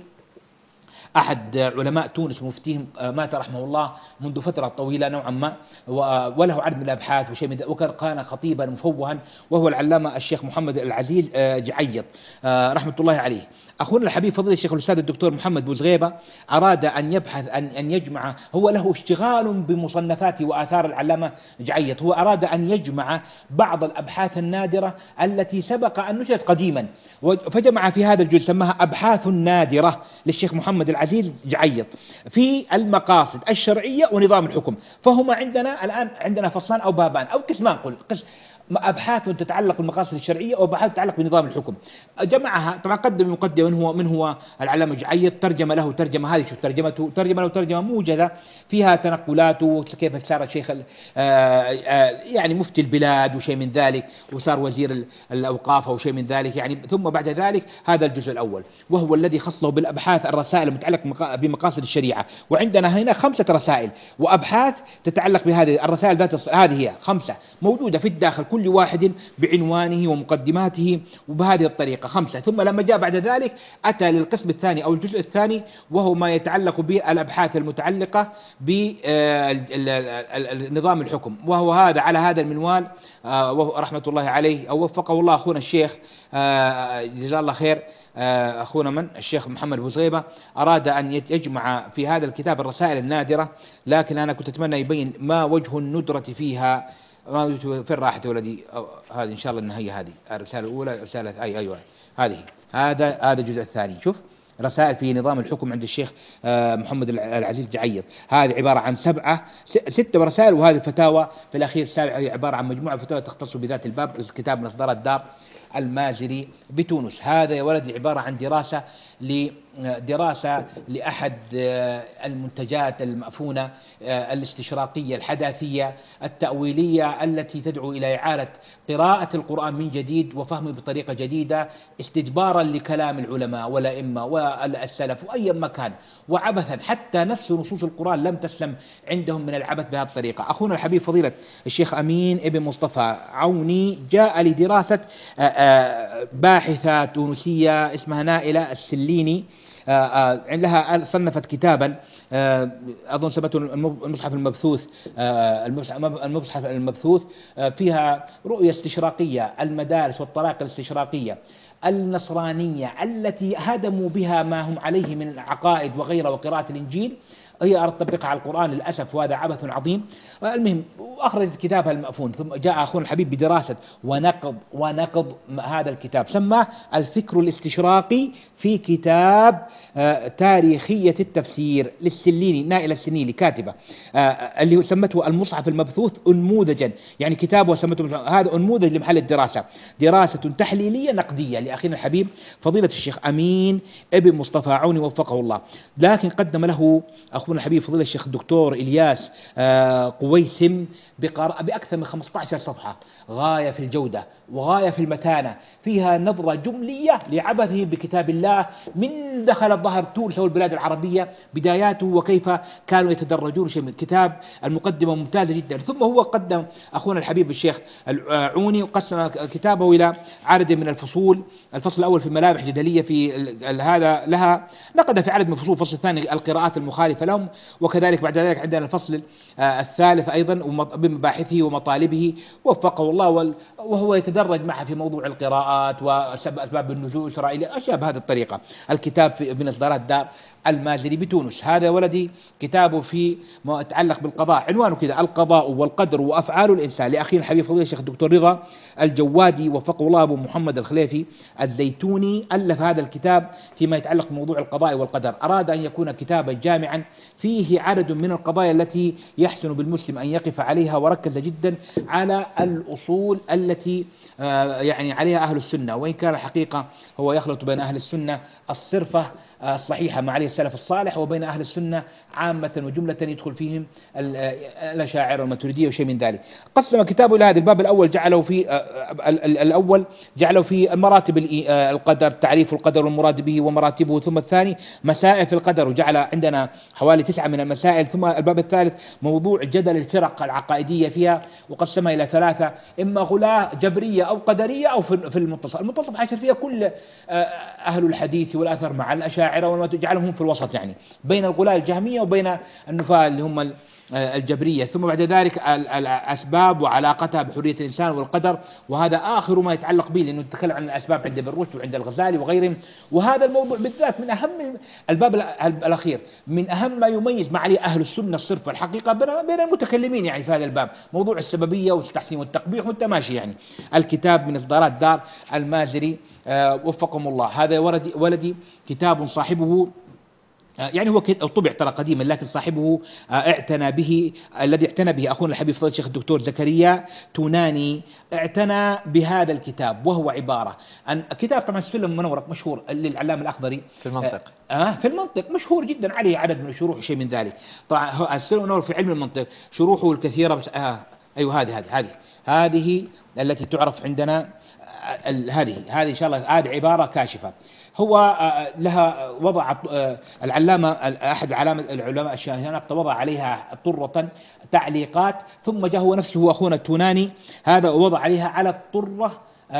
C: أحد علماء تونس مفتيهم مات رحمه الله منذ فترة طويلة نوعا ما، وله عدد من الأبحاث وشيء من ذلك، وكان خطيبا مفوها، وهو العلامة الشيخ محمد العزيز جعيط رحمة الله عليه. أخونا الحبيب فضيلة الشيخ الأستاذ الدكتور محمد بوزغيبة أراد أن يبحث أن يجمع، هو له اشتغال بمصنفات وآثار العلامة جعيط، هو أراد أن يجمع بعض الأبحاث النادرة التي سبق أن نشرت قديما، فجمع في هذا الجزء سماها أبحاث نادرة للشيخ محمد العزيز جعيط في المقاصد الشرعية ونظام الحكم. فهما عندنا الآن عندنا فصلان أو بابان أو قسمان، أبحاث تتعلق بالمقاصد الشرعية وأبحاث تتعلق بنظام الحكم. جمعها طبعا، قدم مقدمة من هو العلامة جعيط، ترجم له ترجمة، هذه شوف ترجمته، ترجم له ترجمة موجزة فيها تنقلاته وكيف صار الشيخ يعني مفتي البلاد وشيء من ذلك، وصار وزير الأوقاف أو شيء من ذلك يعني. ثم بعد ذلك هذا الجزء الأول وهو الذي خصه بالأبحاث الرسائل المتعلقة بمقاصد الشريعة، وعندنا هنا 5 رسائل وأبحاث تتعلق بهذه الرسائل ذات، هذه هي 5 موجودة في الداخل، كل كل واحد بعنوانه ومقدماته وبهذه الطريقة 5. ثم لما جاء بعد ذلك أتى للقسم الثاني أو الجزء الثاني، وهو ما يتعلق بالأبحاث المتعلقة بنظام الحكم، وهو هذا على هذا المنوال رحمة الله عليه أو وفقه الله أخونا الشيخ جزاه الله خير. أخونا الشيخ محمد بوزغيبة أراد أن يجمع في هذا الكتاب الرسائل النادرة، لكن أنا كنت أتمنى يبين ما وجه الندرة فيها. في الراحة ولدي هذه إن شاء الله النهاية، هذه الرسالة الأولى، رسالة أيوة هذه، هذا الجزء الثاني. شوف رسائل في نظام الحكم عند الشيخ محمد العزيز جعيض، هذه عبارة عن 6 رسائل، وهذه الفتاوى في الأخير السابع هي عبارة عن مجموعة فتاوى تختص بذات الباب، كتاب من إصدارات دار المازري بتونس. هذا يا ولدي عبارة عن دراسة لأحد المنتجات المأفونة الاستشراقية الحداثية التأويلية التي تدعو إلى إعادة قراءة القرآن من جديد وفهمه بطريقة جديدة، استجبارا لكلام العلماء والأئمة والسلف وأي مكان، وعبثا حتى نفس نصوص القرآن لم تسلم عندهم من العبث بهذه الطريقة. أخونا الحبيب فضيلة الشيخ أمين ابن مصطفى عوني جاء لدراسة باحثة تونسية اسمها نائلة السليني، لها صنفت كتابا أظن سمته المصحف المبثوث، فيها رؤية استشراقية المدارس والطرائق الاستشراقية النصرانية التي هدموا بها ما هم عليه من عقائد وغيره وقراءة الإنجيل، هي أردت تطبقها على القرآن للأسف، وهذا عبث عظيم. المهم وأخرجت كتابها المأفون، ثم جاء أخونا الحبيب بدراسة ونقض هذا الكتاب، سماه الفكر الاستشراقي في كتاب تاريخية التفسير للسليني، نائلة السليني كاتبة، اللي سمته المصحف المبثوث أنموذجا، يعني كتابه سمته هذا أنموذج لمحل الدراسة، دراسة تحليلية نقدية لأخينا الحبيب فضيلة الشيخ أمين ابن مصطفى عوني وفقه الله. لكن قدم له أخونا الحبيب فضيلة الشيخ الدكتور إلياس قويسم بأكثر من 15 صفحة، غاية في الجودة وغاية في المتانة، فيها نظرة جملية لعبثه بكتاب الله من دخل ظهر تونس والبلاد العربية بداياته وكيف كانوا يتدرجون. شيء كتاب المقدمة ممتازة جدا. ثم هو قدم أخونا الحبيب الشيخ العوني وقسم كتابه إلى عدد من الفصول. الفصل الأول في ملامح جدلية في هذا لها، نقد في عدد من الفصول. الفصل الثاني القراءات المخالفة لهم، وكذلك بعد ذلك عندنا الفصل الثالث أيضا بمباحثه ومطالبه وفقه الله، وهو يتدرج معها في موضوع القراءات وأسباب النزول الإسرائيلية أشياء بهذه الطريقة. الكتاب من إصدارات دار المازري بتونس. هذا ولدي كتابه في ما يتعلق بالقضاء، عنوانه كذا: القضاء والقدر وأفعال الإنسان، لأخينا الحبيب فضيلة الشيخ الدكتور رضا الجوادي وفقه الله أبو محمد الخليفي الزيتوني. ألف هذا الكتاب فيما يتعلق بموضوع القضاء والقدر، أراد أن يكون كتابا جامعا فيه عدد من القضايا التي يحسن بالمسلم أن يقف عليها، وركز جدا على الأصول التي يعني عليها أهل السنة، وإن كان الحقيقة هو يخلط بين أهل السنة الصرفة الصحيحة ما عليه السلف الصالح وبين أهل السنة عامة وجملة يدخل فيهم الأشاعرة والماتريدية وشيء من ذلك. قسم كتابه إلى هذا الباب الأول، جعله في مراتب القدر، تعريف القدر والمراد به ومراتبه. ثم الثاني مسائل في القدر، وجعل عندنا حوالي 9 من المسائل. ثم الباب الثالث موضوع جدل الفرق العقائدية فيها، وقسمها إلى 3: إما غلاة جبرية أو قدرية أو في المنتصف. المنتصف حاشر فيها كل أهل الحديث والأثر مع الأشاعرة، وما تجعلهم في الوسط، يعني بين الغلاة الجهمية وبين النفاة اللي هم الجبرية. ثم بعد ذلك الأسباب وعلاقتها بحرية الإنسان والقدر، وهذا آخر ما يتعلق به، لأنه يتكلم عن الأسباب عند ابن رشد وعند الغزالي وغيرهم. وهذا الموضوع بالذات من أهم الباب الأخير، من أهم ما يميز ما عليه أهل السنة الصرف الحقيقة بين المتكلمين يعني في هذا الباب، موضوع السببية والتحسين والتقبيح والتماشي. يعني الكتاب من إصدارات دار المازري وفقهم الله. هذا ولدي كتاب صاحبه يعني هو طبع ترى قديما، لكن صاحبه الذي اعتنى به أخونا الحبيب فضيلة الشيخ الدكتور زكريا توناني، اعتنى بهذا الكتاب، وهو عبارة عن كتاب طبعا سلم منورق مشهور للعلامة الأخضري
B: في المنطق.
C: في المنطق مشهور جدا، عليه عدد من الشروح وشيء من ذلك. طبعا السلم المنورق في علم المنطق شروحه الكثيرة، بس أيوه هذه التي تعرف عندنا هذه إن شاء الله هذه عبارة كاشفة. هو لها وضع العلامة أحد العلماء الشيخ وضع عليها طرة تعليقات، ثم جاء هو نفسه أخونا التوناني هذا وضع عليها على الطرة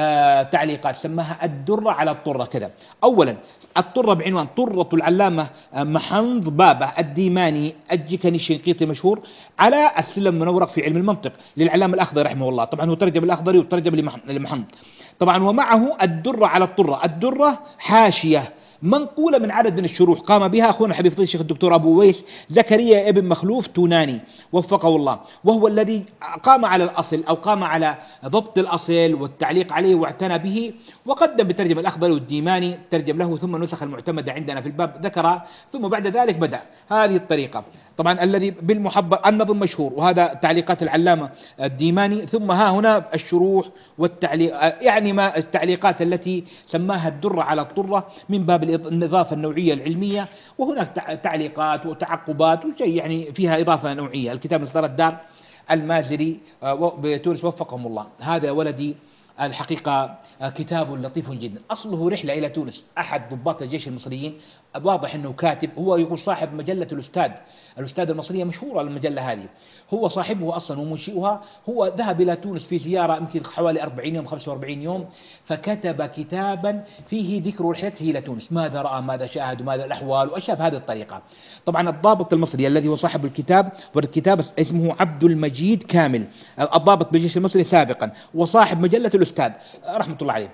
C: تعليقات سماها الدرة على الطرة كذا. أولا الطرة بعنوان طرة العلامة محمد بابة الديماني الجكني الشنقيطي المشهور على السلم المنورق في علم المنطق للعلامة الأخضر رحمه الله. طبعا هو ترجم الأخضري وترجم لمحمد طبعا. ومعه الدرة على الطرة. الدرة حاشية منقولة من عدد من الشروح قام بها أخونا حبيب فضيل الشيخ الدكتور أبو ويس زكريا ابن مخلوف توناني وفقه الله، وهو الذي قام على الأصل أو قام على ضبط الأصل والتعليق عليه واعتنى به، وقدم بترجم الأخضر والديماني ترجم له ثم النسخ المعتمدة عندنا في الباب ذكر، ثم بعد ذلك بدأ هذه الطريقة. طبعا الذي بالمحبر النظم مشهور، وهذا تعليقات العلامة الديماني، ثم ها هنا الشروح والتعليق يعني ما التعليقات التي سماها الدرة على الطرة من باب الإضافة النوعية العلمية، وهناك تعليقات وتعقبات وشيء يعني فيها إضافة نوعية. الكتاب إصدار الدار المازري بتونس وفقهم الله. هذا ولدي الحقيقة كتاب لطيف جدا، أصله رحلة إلى تونس. أحد ضباط الجيش المصريين واضح أنه كاتب، هو يقول صاحب مجلة الأستاذ المصرية مشهورة المجلة هذه، هو صاحبه أصلا ومنشئها. هو ذهب إلى تونس في زيارة يمكن حوالي 40 يوم 45 يوم، فكتب كتابا فيه ذكر رحلته إلى تونس، ماذا رأى ماذا شاهد وماذا الأحوال وأشياء بهذه الطريقة. طبعا الضابط المصري الذي هو صاحب الكتاب، والكتاب اسمه عبد المجيد كامل، الضابط بالجيش المصري سابقا وصاحب مجلة الأستاذ رحمة الله عليه،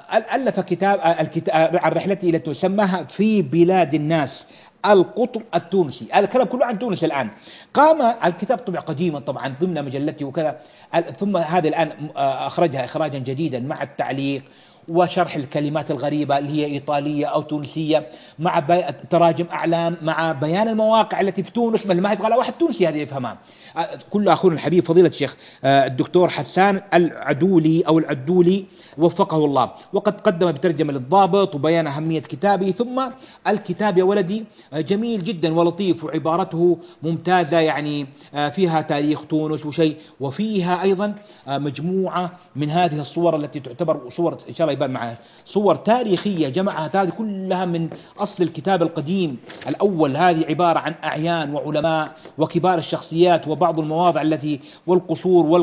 C: ألف كتاب عن رحلته إلى تونس سماها في بلاد الناس القطر التونسي. هذا الكلام كله عن تونس الآن. قام الكتاب طبع قديما طبعا ضمن مجلته وكذا، ثم هذا الآن أخرجها إخراجا جديدا مع التعليق وشرح الكلمات الغريبة اللي هي إيطالية أو تونسية، مع تراجم أعلام، مع بيان المواقع التي في تونس، ما يبغى لها واحد تونسي هذه يفهمها. كل أخونا الحبيب فضيلة الشيخ الدكتور حسان العدولي أو العدولي وفقه الله، وقد قدم بترجمة للضابط وبيان أهمية كتابه. ثم الكتاب يا ولدي جميل جدا ولطيف، وعبارته ممتازة يعني فيها تاريخ تونس وشيء، وفيها أيضا مجموعة من هذه الصور التي تعتبر صور إن شاء الله يبان معها صور تاريخية جمعها هذه كلها من أصل الكتاب القديم الأول. هذه عبارة عن أعيان وعلماء وكبار الشخصيات وبعض المواضع التي والقصور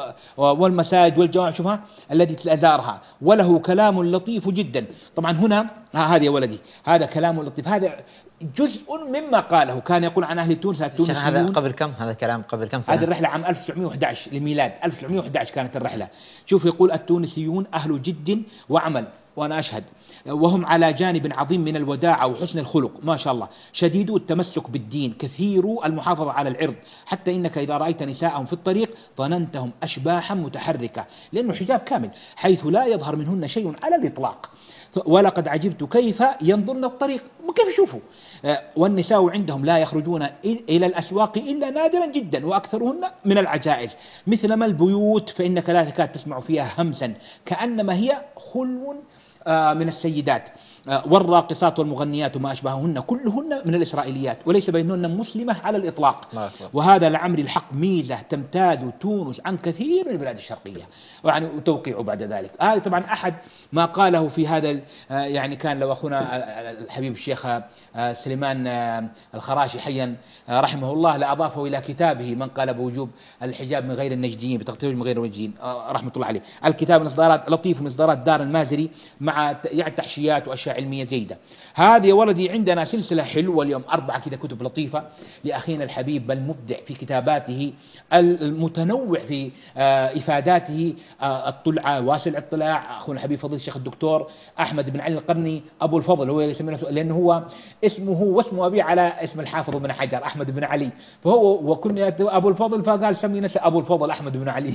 C: والمساجد والجوامع شوفها التي أزارها، وله كلام لطيف جدا. طبعا هنا هذا يا ولدي هذا كلام لطيف، هذا جزء مما قاله. كان يقول عن أهل تونس التونسيون.
B: هذا قبل كم؟ هذا كلام قبل كم سنة؟
C: هذه الرحلة عام 1911 للميلاد، 1911 كانت الرحلة. شوف يقول التونسيون أهل جد وعمل، وأنا أشهد، وهم على جانب عظيم من الوداعة وحسن الخلق ما شاء الله، شديدو التمسك بالدين، كثيرو المحافظة على العرض، حتى إنك إذا رأيت نساءهم في الطريق ظننتهم أشباحا متحركة، لأنه حجاب كامل حيث لا يظهر منهن شيء على الإطلاق. ولقد عجبت كيف ينظرن الطريق وكيف يشوفوا. والنساء عندهم لا يخرجون إلى الأسواق إلا نادرا جدا، وأكثرهن من العجائز، مثلما البيوت فإنك لا تكاد تسمع فيها همسا كأنما هي خلو من السيدات، والراقصات والمغنيات وما أشبههن كلهن من الإسرائيليات، وليس بينهن مسلمة على الإطلاق. وهذا لعمر الحق ميزة تمتاز تونس عن كثير من البلاد الشرقية، يعني وتوقيعه بعد ذلك. هذا طبعا أحد ما قاله في هذا يعني كان لو أخونا الحبيب الشيخ سليمان الخراشي حيا رحمه الله لأضافه إلى كتابه من قال بوجوب الحجاب من غير النجديين بتغطية من غير النجديين رحمة الله عليه. الكتاب من إصدارات لطيف من إصدارات دار المازري مع يعني تحشيات وأشياء علمية جيدة. هذه يا ولدي عندنا سلسلة حلوة اليوم 4 كذا كتب لطيفة لأخينا الحبيب المبدع في كتاباته المتنوع في إفاداته الطلعة واسع الاطلاع، أخونا الحبيب فضيل الشيخ الدكتور أحمد بن علي القرني أبو الفضل، هو يسمونه لأنه هو اسمه واسم أبي على اسم الحافظ بن حجر أحمد بن علي، فهو وكنا أبو الفضل فقال سمي نفسه أبو الفضل أحمد بن علي.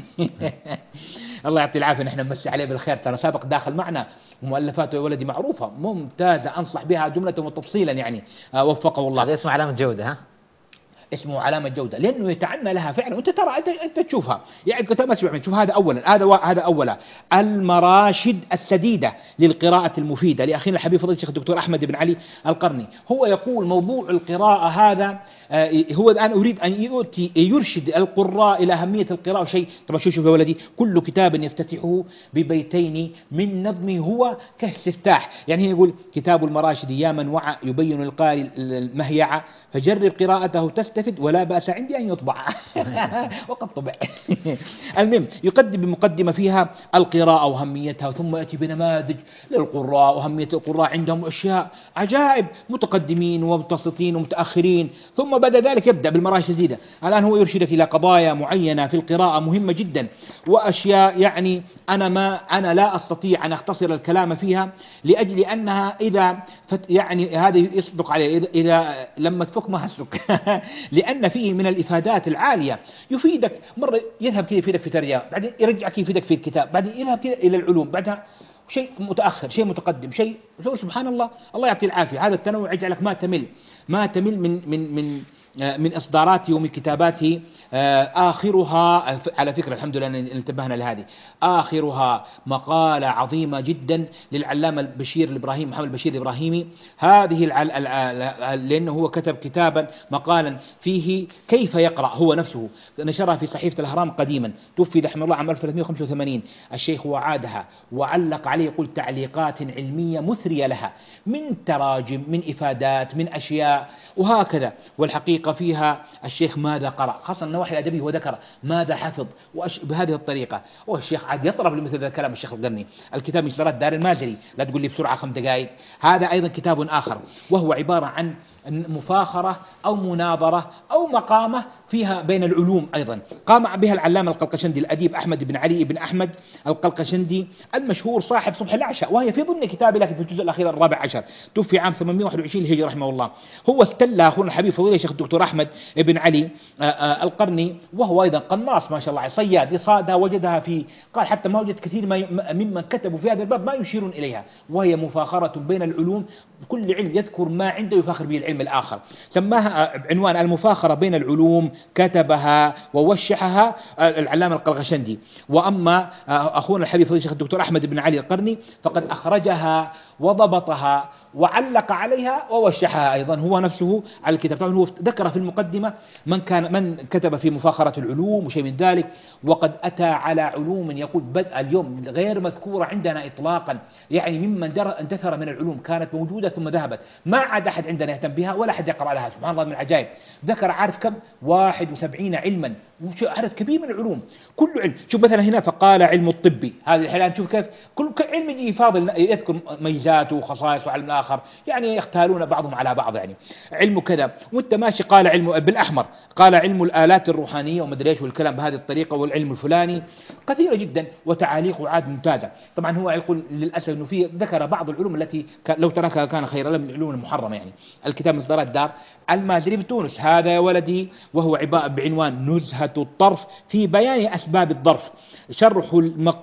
C: الله يعطي العافية، نحن نمسي عليه بالخير، ترى سابق داخل معنا ومؤلفاته يا ولدي معروفة ممتازة أنصح بها جملة وتفصيلا يعني وفقه الله.
B: هذا اسمه علامة جودة ها؟
C: اسمه علامة جودة، لأنه يتعنى لها فعلا، وأنت ترى أنت تشوفها يعني كتاب ما تسمع، شوف هذا أولا، هذا أولا المراشد السديدة للقراءة المفيدة لأخينا الحبيب فضيلة الشيخ الدكتور أحمد بن علي القرني. هو يقول موضوع القراءة هذا هو الآن أريد أن يرشد القراء إلى أهمية القراءة شيء. طبعا شوف يا ولدي، كل كتاب يفتتحه ببيتين من نظمه هو كاستفتاح، يعني يقول كتاب المراشد يا من وعى يبين القارئ المهيعة فجرب قراءته تستفد ولا بأس عندي أن يطبع وقد طبع. المهم يقدم بمقدمة فيها القراءة وأهميتها، ثم يأتي بنماذج للقراء وأهمية القراء، عندهم أشياء عجائب، متقدمين ومتوسطين ومتأخرين، ثم بعد ذلك يبدأ بالمراشد الجديدة. الآن هو يرشدك إلى قضايا معينة في القراءة مهمة جدا، وأشياء يعني أنا لا أستطيع أن أختصر الكلام فيها لأجل أنها إذا يعني هذا يصدق عليه إذا لما تفك ما هسك لأن فيه من الإفادات العالية، يفيدك مرة يذهب كذا يفيدك في ترجمة، بعدين يرجعك يفيدك في الكتاب، بعدين يذهب كذا إلى العلوم، بعدها شيء متأخر، شيء متقدم، شيء سبحان الله، الله يعطي العافية. هذا التنوع يجعلك ما تمل من إصداراته ومن كتاباته. آخرها على فكرة الحمد لله أن انتبهنا لهذه، آخرها مقالة عظيمة جدا للعلامة محمد البشير الإبراهيمي، هذه لأنه هو كتب كتابا مقالا فيه كيف يقرأ هو نفسه، نشرها في صحيفة الأهرام قديما، توفي رحمه الله عام 1385. الشيخ وعادها وعلق عليه، يقول تعليقات علمية مثرية لها من تراجم، من إفادات، من أشياء وهكذا. والحقيقة فيها الشيخ ماذا قرأ، خاصة النواحي الأدبية، وذكر ماذا حفظ بهذه الطريقة. والشيخ عاد يطرب لمثل هذا الكلام الشيخ القرني. الكتاب مجلدات دار المازري، لا تقول لي بسرعة 5 دقائق، هذا أيضا كتاب آخر، وهو عبارة عن مفاخرة أو مناظرة أو مقامة فيها بين العلوم. أيضا قام بها العلامة القلقشندي الأديب أحمد بن علي بن أحمد القلقشندي المشهور صاحب صبح العشاء، وهي في ضمن كتابه لكن في الجزء الأخير 14، توفي عام 821 الهجرة رحمه الله. هو استلى أخونا الحبيب فضيلة الشيخ الدكتور أحمد بن علي القرني، وهو أيضا قناص ما شاء الله، صياد، يصادها وجدها في، قال حتى ما وجد كثير ممن كتبوا في هذا الباب ما يشيرون إليها، وهي مفاخرة بين العلوم، كل علم يذكر ما عنده يفاخر به العلم الآخر. سماها بعنوان المفاخرة بين العلوم، كتبها ووشحها العلامة القلقشندي. وأما أخونا الحبيب فضيلة الشيخ الدكتور أحمد بن علي القرني فقد أخرجها وضبطها وعلق عليها ووشحها أيضا هو نفسه على الكتاب. طبعا هو ذكر في المقدمة من كتب في مفاخرة العلوم وشيء من ذلك، وقد أتى على علوم يقول بدء اليوم غير مذكورة عندنا إطلاقا، يعني ممن اندثر من العلوم، كانت موجودة ثم ذهبت، ما عاد أحد عندنا يهتم بها ولا أحد يقرأ لها، سبحان الله من العجائب. ذكر عارف كم 71 علما، عدد كبير من العلوم، كل علم. شوف مثلا هنا فقال علم الطبي، هذه الحين شوف كيف كل علم يجي فاضل يذكر ميزاته وخصائص، وعلم آخر يعني يختالون بعضهم على بعض، يعني علم كذا وانت ماشي، قال علم بالأحمر، قال علم الآلات الروحانية ومدري ايش، والكلام بهذه الطريقة، والعلم الفلاني كثيرة جدا، وتعاليق عاد ممتازة. طبعا هو يقول للأسف أنه في ذكر بعض العلوم التي لو تركها كان خيرا له من العلوم المحرمة. يعني الكتاب مصدرات دار المازري بتونس هذا يا ولدي، وهو عبارة بعنوان نزهة الطرف في بيان أسباب الظرف، شرح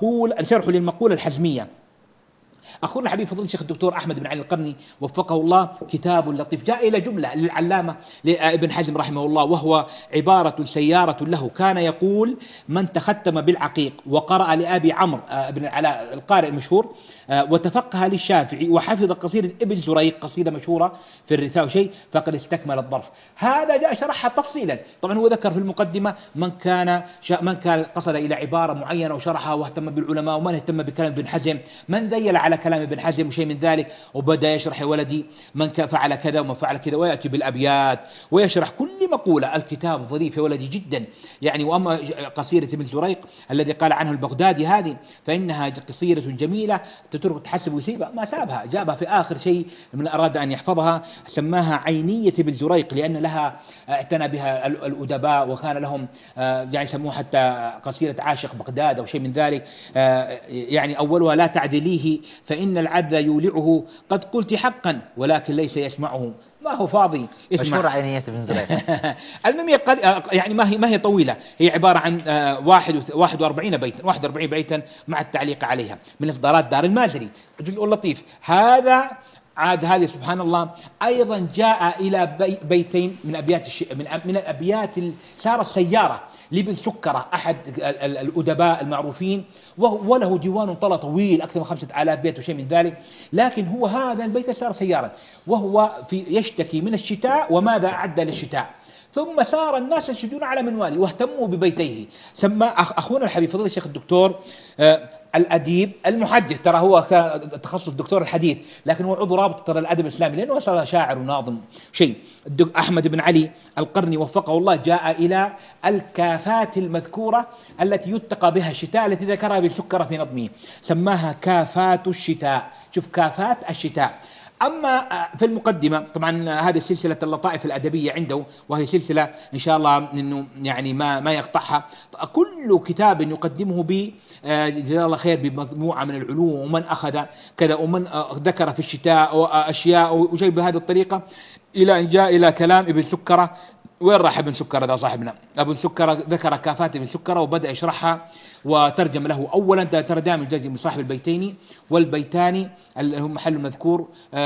C: للمقولة الحزمية. أخونا الحبيب فضيلة الشيخ الدكتور أحمد بن علي القرني وفقه الله كتاب لطيف، جاء إلى جملة للعلامة ابن حزم رحمه الله، وهو عبارة سيارة له، كان يقول من تختم بالعقيق وقرأ لأبي عمرو بن العلاء القارئ المشهور وتفقه للشافعي وحفظ قصيدة ابن زريق، قصيدة مشهورة في الرثاء شيء، فقد استكمل الظرف. هذا جاء شرحها تفصيلا. طبعا هو ذكر في المقدمة من كان قصد إلى عبارة معينة وشرحها واهتم بالعلماء، ومن اهتم بكلام ابن حزم، من ذيل على كلام ابن حزم وشيء من ذلك، وبدأ يشرح يا ولدي من فعل كذا ومن فعل كذا، ويأتي بالأبيات ويشرح كل مقولة. الكتاب ظريف يا ولدي جدا يعني. وأما قصيدة ابن زريق الذي قال عنه البغدادي هذه، فإنها قصيدة جميلة تترك تحسب ويسيبها، ما سابها، جابها في آخر شيء من أراد أن يحفظها، سماها عينية ابن زريق، لأن لها اعتنى بها الأدباء، وكان لهم يعني سموها حتى قصيدة عاشق بغداد أو شيء من ذلك. يعني أولها لا تعدليه فإن العدل يولعه، قد قلت حقا ولكن ليس يسمعه، ما هو فاضي اسمع.
B: مشهور عينية ابن زريق.
C: المهم يعني ما هي طويلة، هي عبارة عن 41 بيتا مع التعليق عليها، من إصدارات دار المازري، جزء لطيف. هذا عاد هذه سبحان الله أيضا جاء إلى بيتين من أبيات من الأبيات صارت سيارة لابن سكرة أحد الأدباء المعروفين، وله ديوان طويل أكثر من 5000 بيت وشيء من ذلك، لكن هو هذا البيت صار سيارا، وهو يشتكي من الشتاء وماذا أعد للشتاء. ثم سار الناس يشدون على منواله واهتموا ببيتيه. سمى أخونا الحبيب فضيلة الشيخ الدكتور الأديب المحدث، ترى هو تخصص دكتور الحديث لكن هو عضو رابطة ترى الأدب الإسلامي لأنه صار شاعر وناظم شيء. أحمد بن علي القرني وفقه الله جاء إلى الكافات المذكورة التي يتقى بها الشتاء التي ذكرها ابن سكرة في نظمه، سماها كافات الشتاء. شوف كافات الشتاء. أما في المقدمة طبعا هذه سلسلة اللطائف الأدبية عنده، وهي سلسلة إن شاء الله إنه يعني ما يقطعها، كل كتاب يقدمه ب جزاه الله خير بمجموعة من العلوم، ومن أخذ كذا ومن ذكر في الشتاء أشياء وشيء بهذه الطريقة، إلى أن جاء إلى كلام ابن سكرة. وين راح ابن سكرة ذا صاحبنا؟ ابن سكرة ذكر كافات ابن سكرة وبدأ يشرحها وترجم له. أولا ترجم الجزء من صاحب البيتين والبيتان اللي هم محل المذكور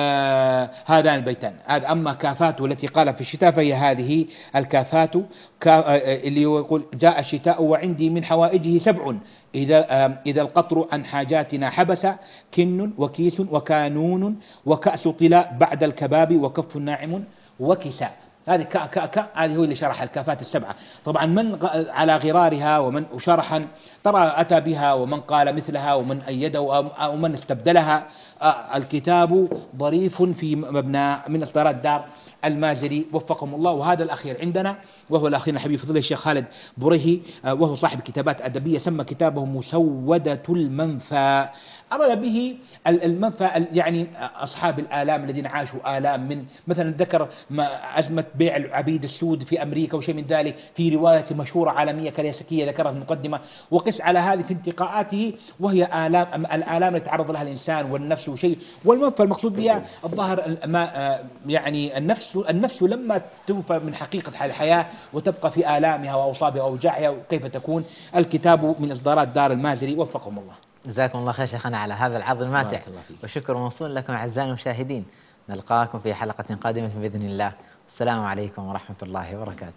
C: هذان البيتان. هذا أما كافاته التي قال في الشتاء فهي هذه الكافات اللي يقول جاء الشتاء وعندي من حوائجه 7 إذا القطر عن حاجاتنا حبس كن وكيس وكانون وكأس طلاء بعد الكباب وكف ناعم وكساء. هذه هذه هو اللي شرح الكافات السبعة. طبعا من على غرارها ومن شرحا ترى أتى بها ومن قال مثلها ومن أيده أو من استبدلها. الكتاب ظريف في مبنى من إصدارات دار المازري وفقهم الله. وهذا الأخير عندنا وهو الأخير الحبيب فضيلة الشيخ خالد بريهي، وهو صاحب كتابات أدبية، سمى كتابه مسودة المنفى. أراد به المنفى يعني أصحاب الآلام الذين عاشوا آلام، من مثلا ذكر أزمة بيع العبيد السود في أمريكا وشيء من ذلك في رواية مشهورة عالمية كلاسيكية ذكرها في المقدمة، وقس على هذه في انتقاءاته، وهي الآلام التي تعرض لها الإنسان والنفس وشيء. والمنفى المقصود بها الظاهر يعني النفس لما توفى من حقيقة الحياة وتبقى في آلامها وأوصابها وأوجاعها وكيف تكون. الكتاب من إصدارات دار المازري وفقهم الله.
B: جزاكم الله خير شيخنا على هذا العرض الماتع، وشكر موصول لكم أعزائي المشاهدين. نلقاكم في حلقة قادمة بإذن الله. السلام عليكم ورحمة الله وبركاته.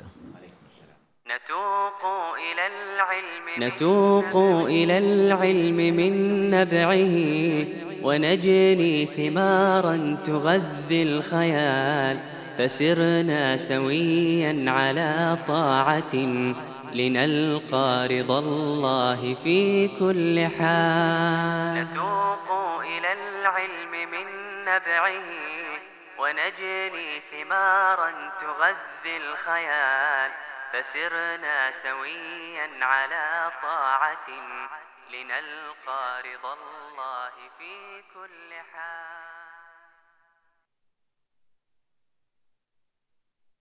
A: نتوق إلى العلم من نبعه ونجني ثمارا تغذي الخيال، فسرنا سويا على طاعة لنلقى رضا الله في كل حال. نتوق إلى العلم من نبعه ونجني ثمارا تغذي الخيال، فسرنا سويا على طاعة لنلقى رضا الله في كل حال.